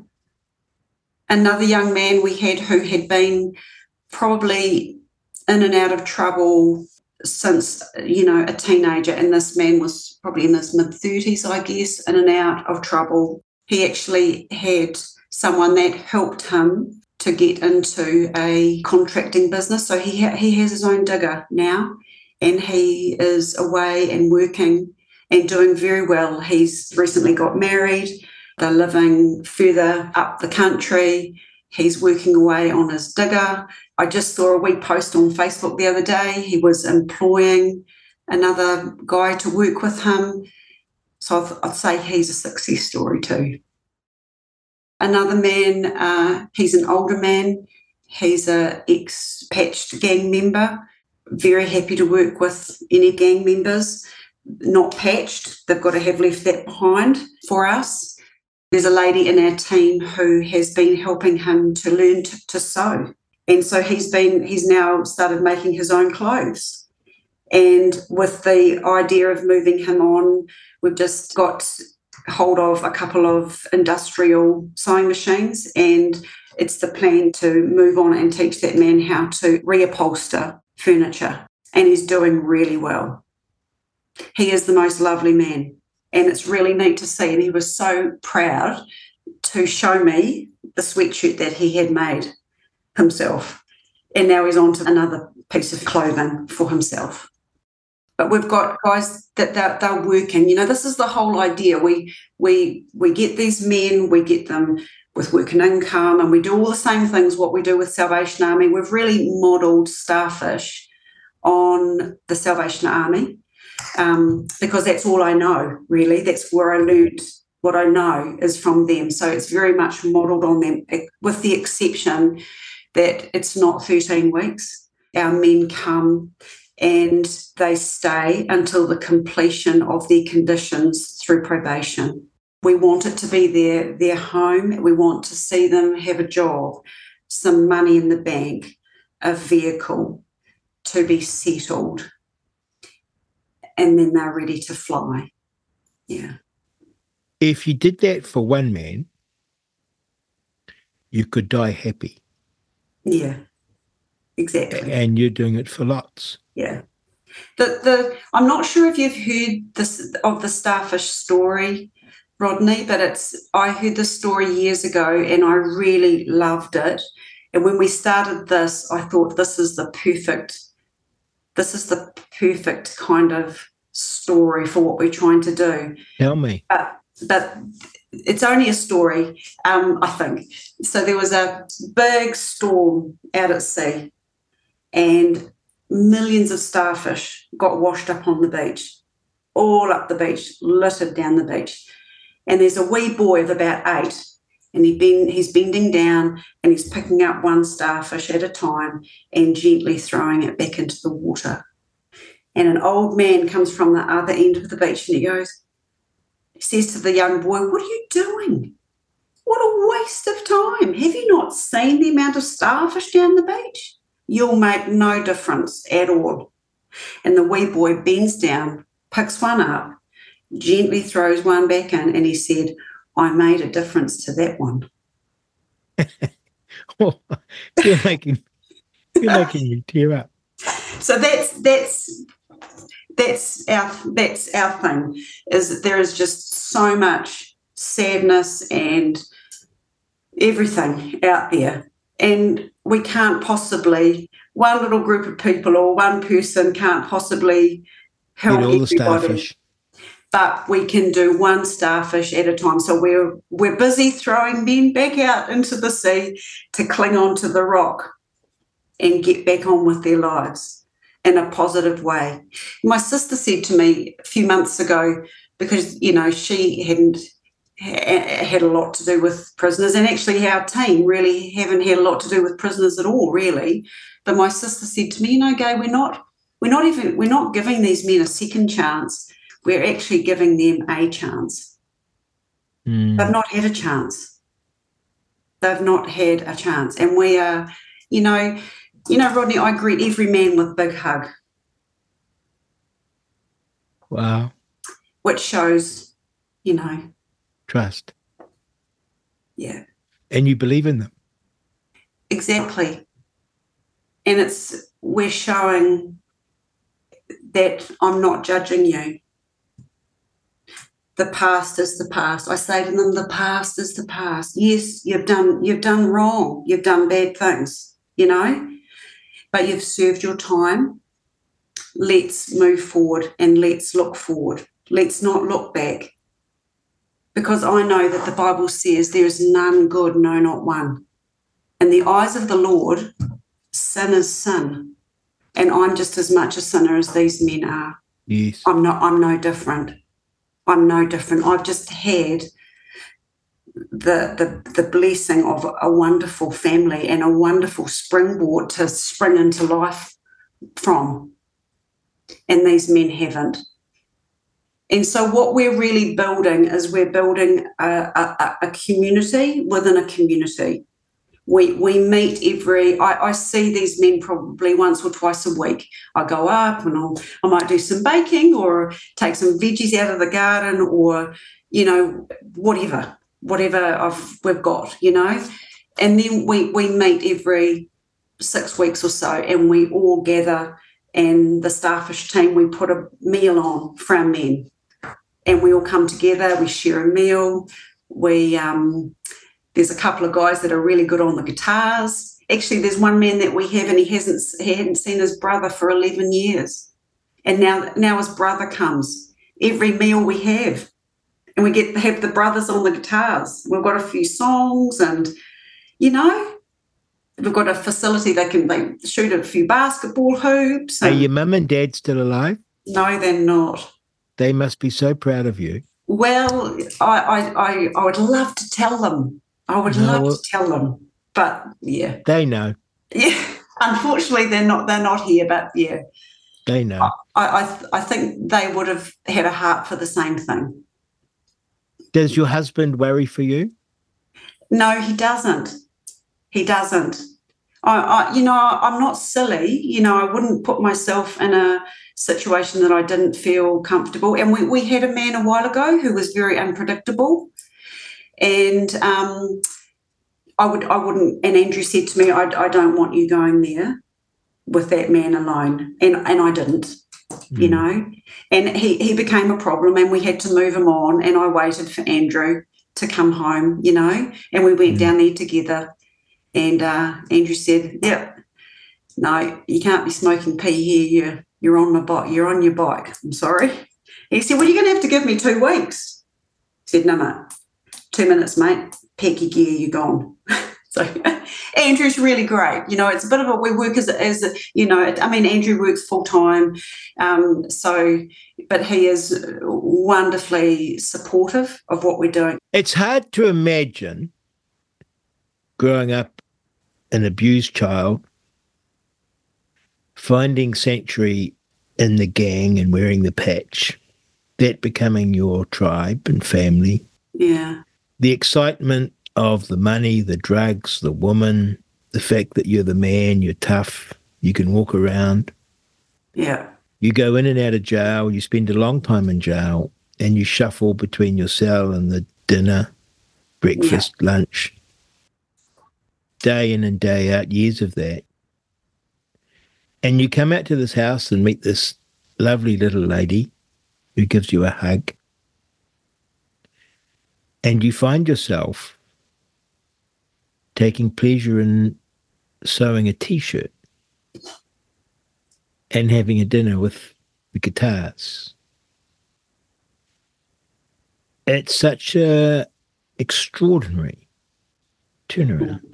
Another young man we had who had been probably in and out of trouble since, you know, a teenager, and this man was probably in his mid-thirties, I guess, in and out of trouble. He actually had someone that helped him to get into a contracting business. So he ha- he has his own digger now, and he is away and working and doing very well. He's recently got married. They're living further up the country. He's working away on his digger. I just saw a wee post on Facebook the other day. He was employing another guy to work with him. So I'd, I'd say he's a success story too. Another man, uh, he's an older man. He's an ex-patched gang member. Very happy to work with any gang members. Not patched. They've got to have left that behind for us. There's a lady in our team who has been helping him to learn to, to sew. And so he's been, he's now started making his own clothes. And with the idea of moving him on, we've just got hold of a couple of industrial sewing machines, and it's the plan to move on and teach that man how to reupholster furniture. And he's doing really well. He is the most lovely man. And it's really neat to see. And he was so proud to show me the sweatshirt that he had made himself. And now he's on to another piece of clothing for himself. But we've got guys that they're, they're working. You know, this is the whole idea. We we we get these men, we get them with work and income, and we do all the same things what we do with Salvation Army. We've really modelled Starfish on the Salvation Army. Um, because that's all I know, really. That's where I learned what I know is from them. So it's very much modelled on them, with the exception that it's not thirteen weeks. Our men come and they stay until the completion of their conditions through probation. We want it to be their, their home. We want to see them have a job, some money in the bank, a vehicle, to be settled. And then they're ready to fly. Yeah. If you did that for one man, you could die happy. Yeah, exactly. And you're doing it for lots. Yeah. The the I'm not sure if you've heard this of the Starfish story, Rodney, but it's I heard this story years ago and I really loved it. And when we started this, I thought this is the perfect This is the perfect kind of story for what we're trying to do. Tell me. But, but it's only a story, um, I think. So there was a big storm out at sea and millions of starfish got washed up on the beach, all up the beach, littered down the beach. And there's a wee boy of about eight, and he been, he's bending down and he's picking up one starfish at a time and gently throwing it back into the water. And an old man comes from the other end of the beach and he goes, he says to the young boy, "What are you doing? What a waste of time. Have you not seen the amount of starfish down the beach? You'll make no difference at all." And the wee boy bends down, picks one up, gently throws one back in, and he said, "I made a difference to that one." Oh, you're making you're making me tear up. So that's that's that's our that's our thing, is that there is just so much sadness and everything out there, and we can't possibly, one little group of people or one person can't possibly help Eat all the everybody. starfish. But we can do one starfish at a time. So we're we're busy throwing men back out into the sea to cling on to the rock and get back on with their lives in a positive way. My sister said to me a few months ago, because, you know, she hadn't ha- had a lot to do with prisoners, and actually our team really haven't had a lot to do with prisoners at all, really. But my sister said to me, "You know, Gay, we're not we're not even we're not giving these men a second chance. We're actually giving them a chance." Mm. They've not had a chance. They've not had a chance. And we are, you know, You know, Rodney, I greet every man with a big hug. Wow. Which shows, you know. Trust. Yeah. And you believe in them. Exactly. And it's, we're showing that I'm not judging you. The past is the past. I say to them, the past is the past. Yes, you've done, you've done wrong. You've done bad things, you know, but you've served your time. Let's move forward and let's look forward. Let's not look back. Because I know that the Bible says there is none good, no, not one. In the eyes of the Lord, sin is sin. And I'm just as much a sinner as these men are. Yes. I'm not, I'm no different. I'm no different. I've just had the, the, the blessing of a wonderful family and a wonderful springboard to spring into life from. And these men haven't. And so what we're really building is we're building a, a, a community within a community. We we meet every, I, I see these men probably once or twice a week. I go up and I'll, I might do some baking or take some veggies out of the garden or, you know, whatever, whatever I've, we've got, you know. And then we, we meet every six weeks or so and we all gather, and the Starfish team, we put a meal on for our men. And we all come together, we share a meal. We um, there's a couple of guys that are really good on the guitars. Actually, there's one man that we have, and he hasn't he hadn't seen his brother for eleven years. And now now his brother comes every meal we have, and we get to have the brothers on the guitars. We've got a few songs, and you know, we've got a facility they can they shoot a few basketball hoops. Are your mum and dad still alive? No, they're not. They must be so proud of you. Well, I, I, I, I would love to tell them. I would No, love well, to tell them, but yeah, They know. yeah. Unfortunately, they're not. They're not here, but yeah, They know. I, I, I think they would have had a heart for the same thing. Does your husband worry for you? No, he doesn't. He doesn't. I, I, you know, I'm not silly. You know, I wouldn't put myself in a situation that I didn't feel comfortable. And we, we had a man a while ago who was very unpredictable. And um, I would, I wouldn't, and Andrew said to me, I, I don't want you going there with that man alone. And and I didn't, mm. you know. And he, he became a problem and we had to move him on. And I waited for Andrew to come home, you know, and we went mm. down there together. And uh, Andrew said, yep, no, you can't be smoking pee here. You're, you're on my bike. You're on your bike. I'm sorry. He said, well, you're going to have to give me two weeks. I said, no, no, two minutes, mate. Pack your gear, you're gone. So Andrew's really great. You know, it's a bit of a, we work as, as a, you know, I mean, Andrew works full time. Um, so, but he is wonderfully supportive of what we're doing. It's hard to imagine growing up an abused child, finding sanctuary in the gang and wearing the patch, that becoming your tribe and family. Yeah. The excitement of the money, the drugs, the woman, the fact that you're the man, you're tough, you can walk around. Yeah. You go in and out of jail, you spend a long time in jail, and you shuffle between your cell and the dinner, breakfast, yeah. lunch. Day in and day out, years of that. And you come out to this house and meet this lovely little lady who gives you a hug. And you find yourself taking pleasure in sewing a T-shirt and having a dinner with the guitars. It's such a extraordinary turnaround.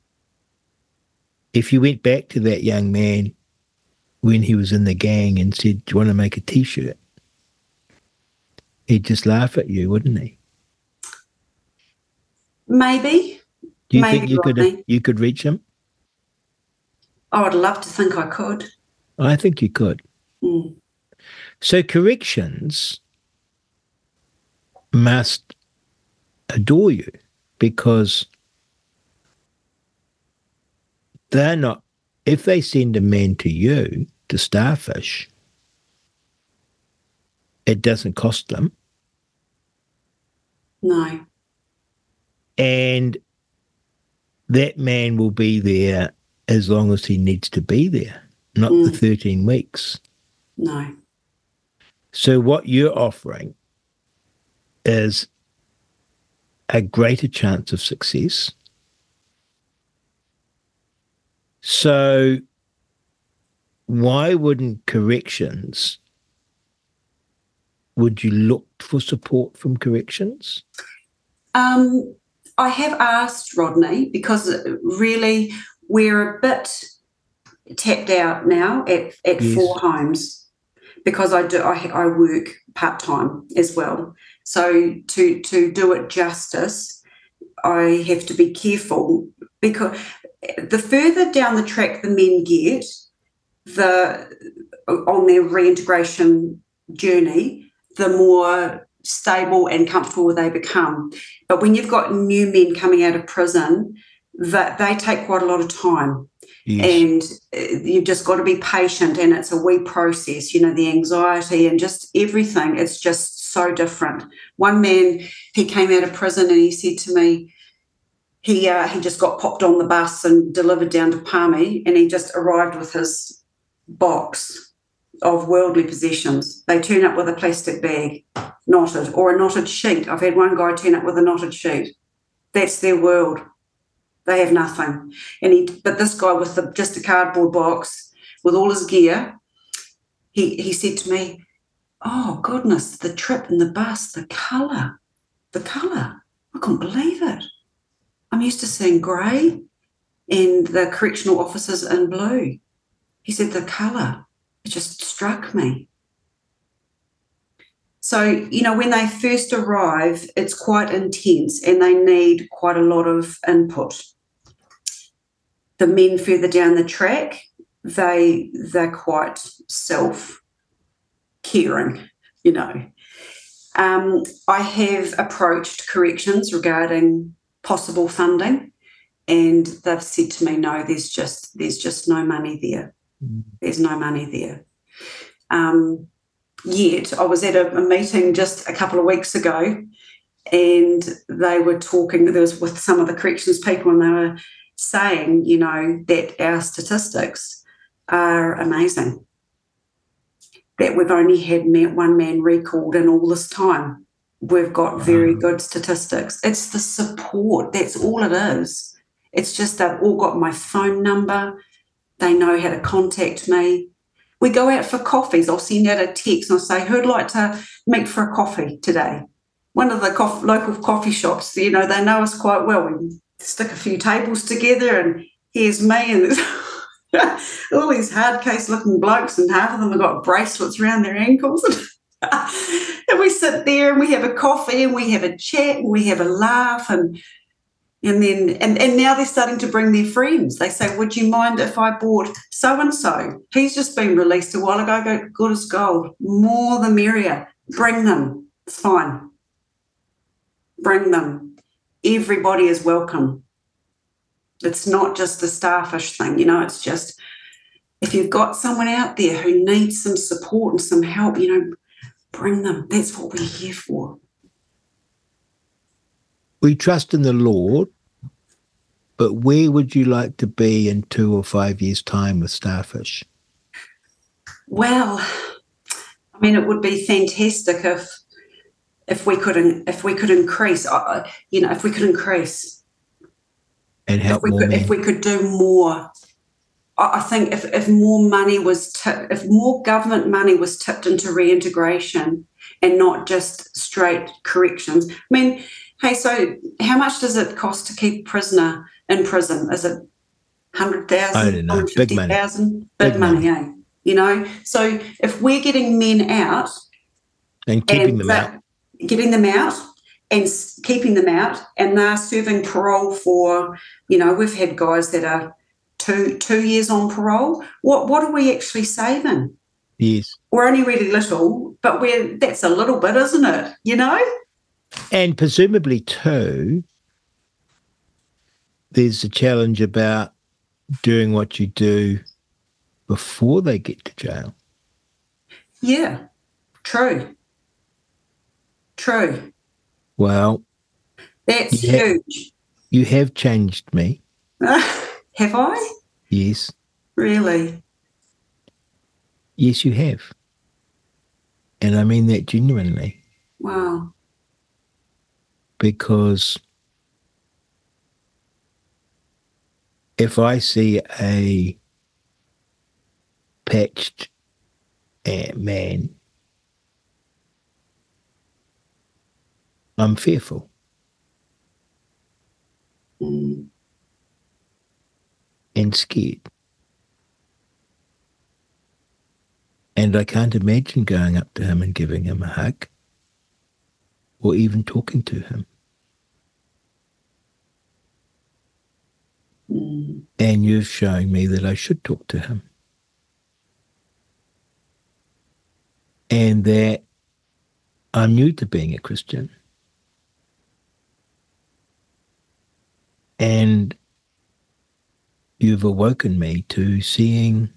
If you went back to that young man when he was in the gang and said, do you want to make a T-shirt? He'd just laugh at you, wouldn't he? Maybe. Do you Maybe, think you could you could reach him? I would love to think I could. I think you could. Mm. So corrections must adore you because they're not if they send a man to you to starfish, it doesn't cost them. No. And that man will be there as long as he needs to be there, not mm. the thirteen weeks. No. So what you're offering is a greater chance of success. So why wouldn't corrections, would you look for support from corrections? Um, I have asked Rodney, because really we're a bit tapped out now at, at yes. four homes, because I do I, I work part-time as well. So to to do it justice, I have to be careful, because the further down the track the men get the on their reintegration journey, the more stable and comfortable they become. But when you've got new men coming out of prison, that they take quite a lot of time. Yes. And you've just got to be patient, and it's a wee process, you know, the anxiety and just everything. It's just so different. One man, he came out of prison and he said to me, he uh, he just got popped on the bus and delivered down to Palmy, and he just arrived with his box of worldly possessions. They turn up with a plastic bag, knotted, or a knotted sheet. I've had one guy turn up with a knotted sheet. That's their world. They have nothing. And he, but this guy with the, just a cardboard box with all his gear, he he said to me, "Oh goodness, the trip in the bus, the colour, the colour. I couldn't believe it. I'm used to seeing grey and the correctional officers in blue." He said the colour, it just struck me. So, you know, when they first arrive, it's quite intense and they need quite a lot of input. The men further down the track, they, they're quite self-caring, you know. Um, I have approached corrections regarding possible funding, and they've said to me, no, there's just there's just no money there. Mm. There's no money there. Um, yet I was at a, a meeting just a couple of weeks ago, and they were talking, there was with some of the corrections people, and they were saying, you know, that our statistics are amazing, that we've only had one man recalled in all this time. We've got very good statistics. It's the support. That's all it is. It's just they've all got my phone number. They know how to contact me. We go out for coffees. I'll send out a text and I'll say, who'd like to meet for a coffee today? One of the co- local coffee shops, you know, they know us quite well. We stick a few tables together and here's me, and there's all these hard case looking blokes, and half of them have got bracelets around their ankles. And we sit there and we have a coffee and we have a chat and we have a laugh, and and then and, and now they're starting to bring their friends. They say, would you mind if I bought so-and-so? He's just been released a while ago. I go, good as gold. More the merrier. Bring them. It's fine. Bring them. Everybody is welcome. It's not just the starfish thing, you know, it's just if you've got someone out there who needs some support and some help, you know, bring them. That's what we're here for. We trust in the Lord, but where would you like to be in two or five years' time with starfish? Well, I mean, it would be fantastic if if we could if we could increase, uh, you know, if we could increase and help if we more could, men. If we could do more. I think if, if more money was tipped, if more government money was tipped into reintegration and not just straight corrections. I mean, hey, so how much does it cost to keep a prisoner in prison? Is it one hundred thousand dollars? I don't know. Big money. Big, Big money, money, eh? You know? So if we're getting men out and keeping and them out, getting them out and keeping them out, and they're serving parole for, you know, we've had guys that are two two years on parole. What what are we actually saving? Yes. We're only really little, but we're that's a little bit, isn't it? You know? And presumably too, there's a challenge about doing what you do before they get to jail. Yeah, true. True. Well, That's you ha- huge. you have changed me. Have I? Yes. Really? Yes, you have. And I mean that genuinely. Wow. Because if I see a patched uh, man, I'm fearful. Mm. And scared. And I can't imagine going up to him and giving him a hug or even talking to him. Mm. And you've shown me that I should talk to him. And that I'm new to being a Christian. And you've awoken me to seeing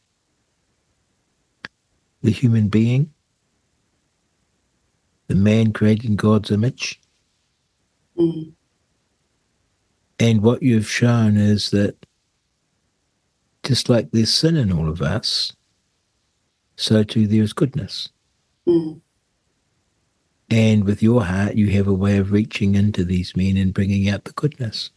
the human being, the man created in God's image. Mm. And what you've shown is that just like there's sin in all of us, so too there's goodness. Mm. And with your heart, you have a way of reaching into these men and bringing out the goodness.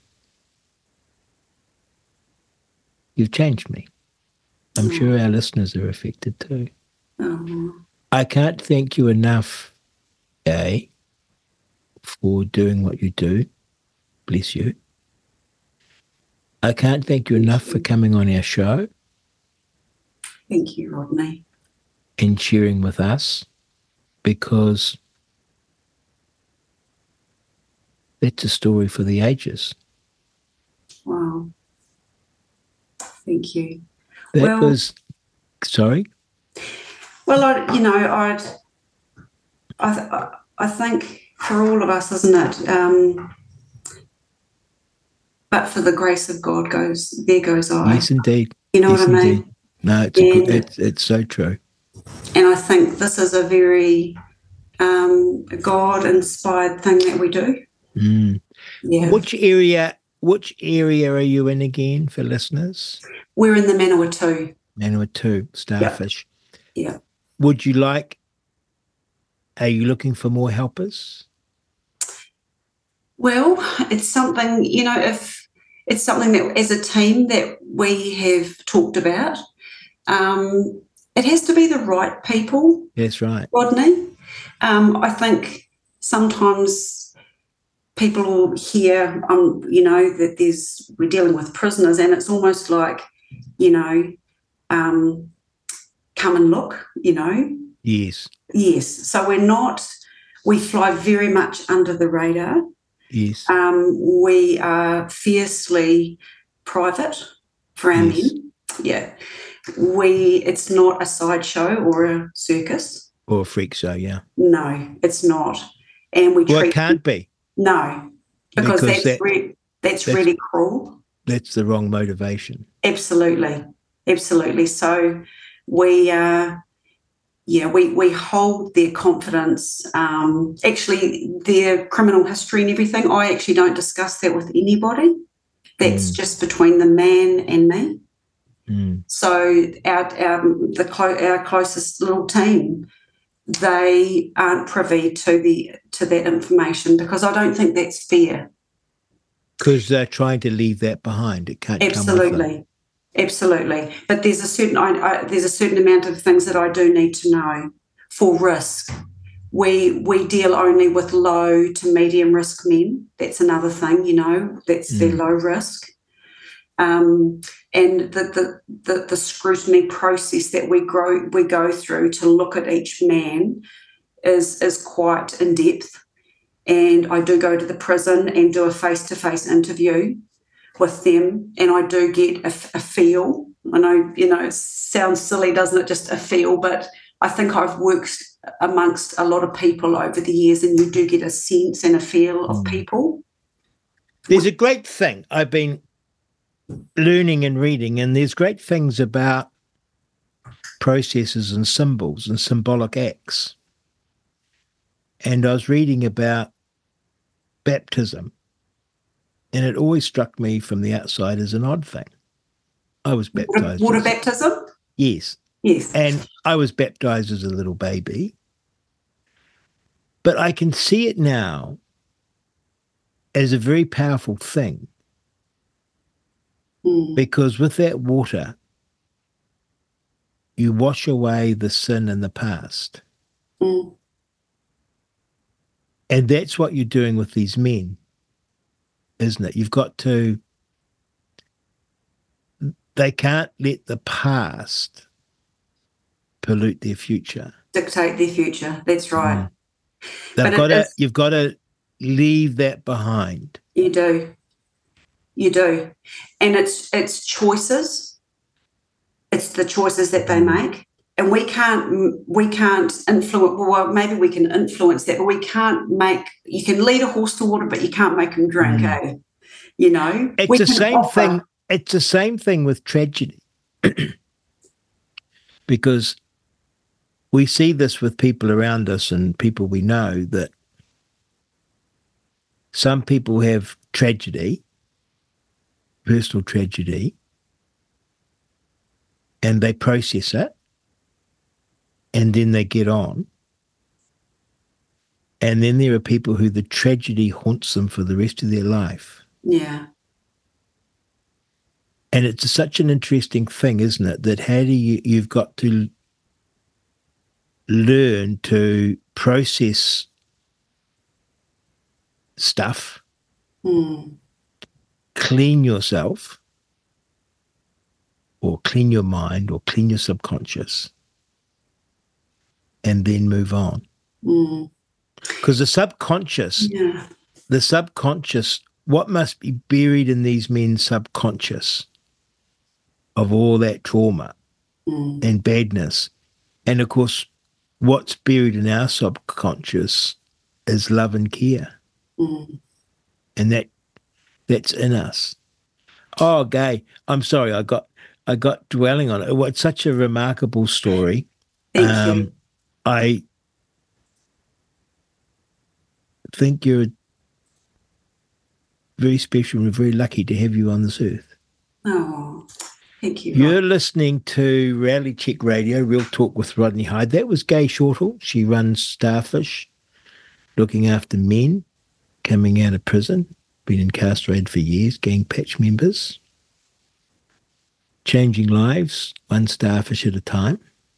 You've changed me. I'm Mm. sure our listeners are affected too. Oh. I can't thank you enough, A, for doing what you do. Bless you. I can't thank you enough for coming on our show Thank you, Rodney. and sharing with us, because that's a story for the ages. Wow. Thank you. That Well- was, sorry? Well, I, you know, I'd, I, th- I think for all of us, isn't it? Um, but for the grace of God goes, there goes I. Yes, indeed. You know yes, what I mean? indeed. No, it's, a good, And- it's, it's so true. And I think this is a very um, God-inspired thing that we do. Mm. Yeah. Which area, which area are you in again for listeners? We're in the Manawatu. Manawatu, Starfish. Yeah. Would you like, are you looking for more helpers? Well, it's something, you know, if it's something that as a team that we have talked about, um, it has to be the right people, That's right. Rodney. Um, I think sometimes people will hear, um, you know, that there's, we're dealing with prisoners, and it's almost like, you know, um, come and look, you know. Yes, Yes. So we're not, we fly very much under the radar. yes. Um, we are fiercely private for our Yes. men. Yeah. We, it's not a sideshow or a circus. Or a freak show, yeah. No, it's not. And we Well, treat it can't be. no, because, Because that's that- re- that's, that's- really cruel. That's the wrong motivation. Absolutely, absolutely. So we, uh, yeah, we we hold their confidence. Um, actually, their criminal history and everything. I actually don't discuss that with anybody. That's Mm. just between the man and me. Mm. So our our the clo- our closest little team, they aren't privy to the to that information, because I don't think that's fair. Because they're trying to leave that behind. It can't come with them. Absolutely, absolutely. But there's a certain I, I, there's a certain amount of things that I do need to know for risk. We we deal only with low to medium risk men. That's another thing, you know. That's their Mm. low risk. Um, and the, the the the scrutiny process that we grow we go through to look at each man is is quite in depth. And I do go to the prison and do a face-to-face interview with them, and I do get a, a feel. I know, you know, it sounds silly, doesn't it, just a feel, but I think I've worked amongst a lot of people over the years, and you do get a sense and a feel of Mm. people. There's a great thing. I've been learning and reading, and there's great things about processes and symbols and symbolic acts. And I was reading about baptism, and it always struck me from the outside as an odd thing. I was baptized. Water, water as, baptism? Yes. Yes. And I was baptized as a little baby. But I can see it now as a very powerful thing. Mm. Because with that water, you wash away the sin in the past. Mm. And that's what you're doing with these men, isn't it? You've got to, they can't let the past pollute their future. Dictate their future. That's right. Mm. They've But got to, is, you've got to leave that behind. You do. You do. And it's it's choices. It's the choices that they make. And we can't we can't influence, well, maybe we can influence that, but we can't make, you can lead a horse to water, but you can't make him drink, Mm. eh? You know? It's We the can same offer- thing. It's the same thing with tragedy. Because we see this with people around us and people we know, that some people have tragedy, personal tragedy, and they process it, and then they get on. And then there are people who the tragedy haunts them for the rest of their life. Yeah. And it's such an interesting thing, isn't it? That how do you, you've got to learn to process stuff, Mm. clean yourself, or clean your mind, or clean your subconscious, and then move on. Mm. Because the subconscious, Yeah. the subconscious, what must be buried in these men's subconscious of all that trauma Mm. and badness. And of course, what's buried in our subconscious is love and care. Mm. And that that's in us. Oh, Gay, I'm sorry, I got I got dwelling on it. It's such a remarkable story. Thank Um, you. I think you're very special and very lucky to have you on this earth. Oh, thank you. You're listening to Reality Check Radio, Real Talk with Rodney Hyde. That was Gay Shortall. She runs Starfish, looking after men coming out of prison, been incarcerated for years, gang patch members, changing lives, one starfish at a time,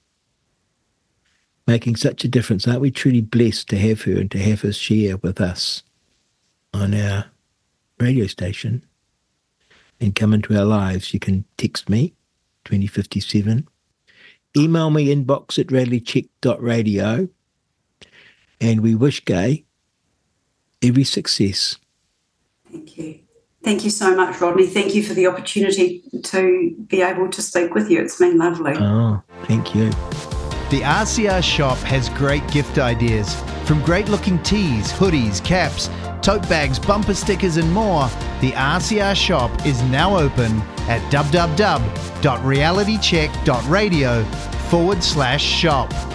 making such a difference. Aren't we truly blessed to have her and to have her share with us on our radio station and come into our lives? You can text me, twenty fifty-seven, email me, inbox at realitycheck dot radio, and we wish Gay every success. Thank you. Thank you so much, Rodney. Thank you for the opportunity to be able to speak with you. It's been lovely. Oh, thank you. The R C R shop has great gift ideas. From great-looking tees, hoodies, caps, tote bags, bumper stickers and more, the R C R shop is now open at www.realitycheck.radio forward slash shop.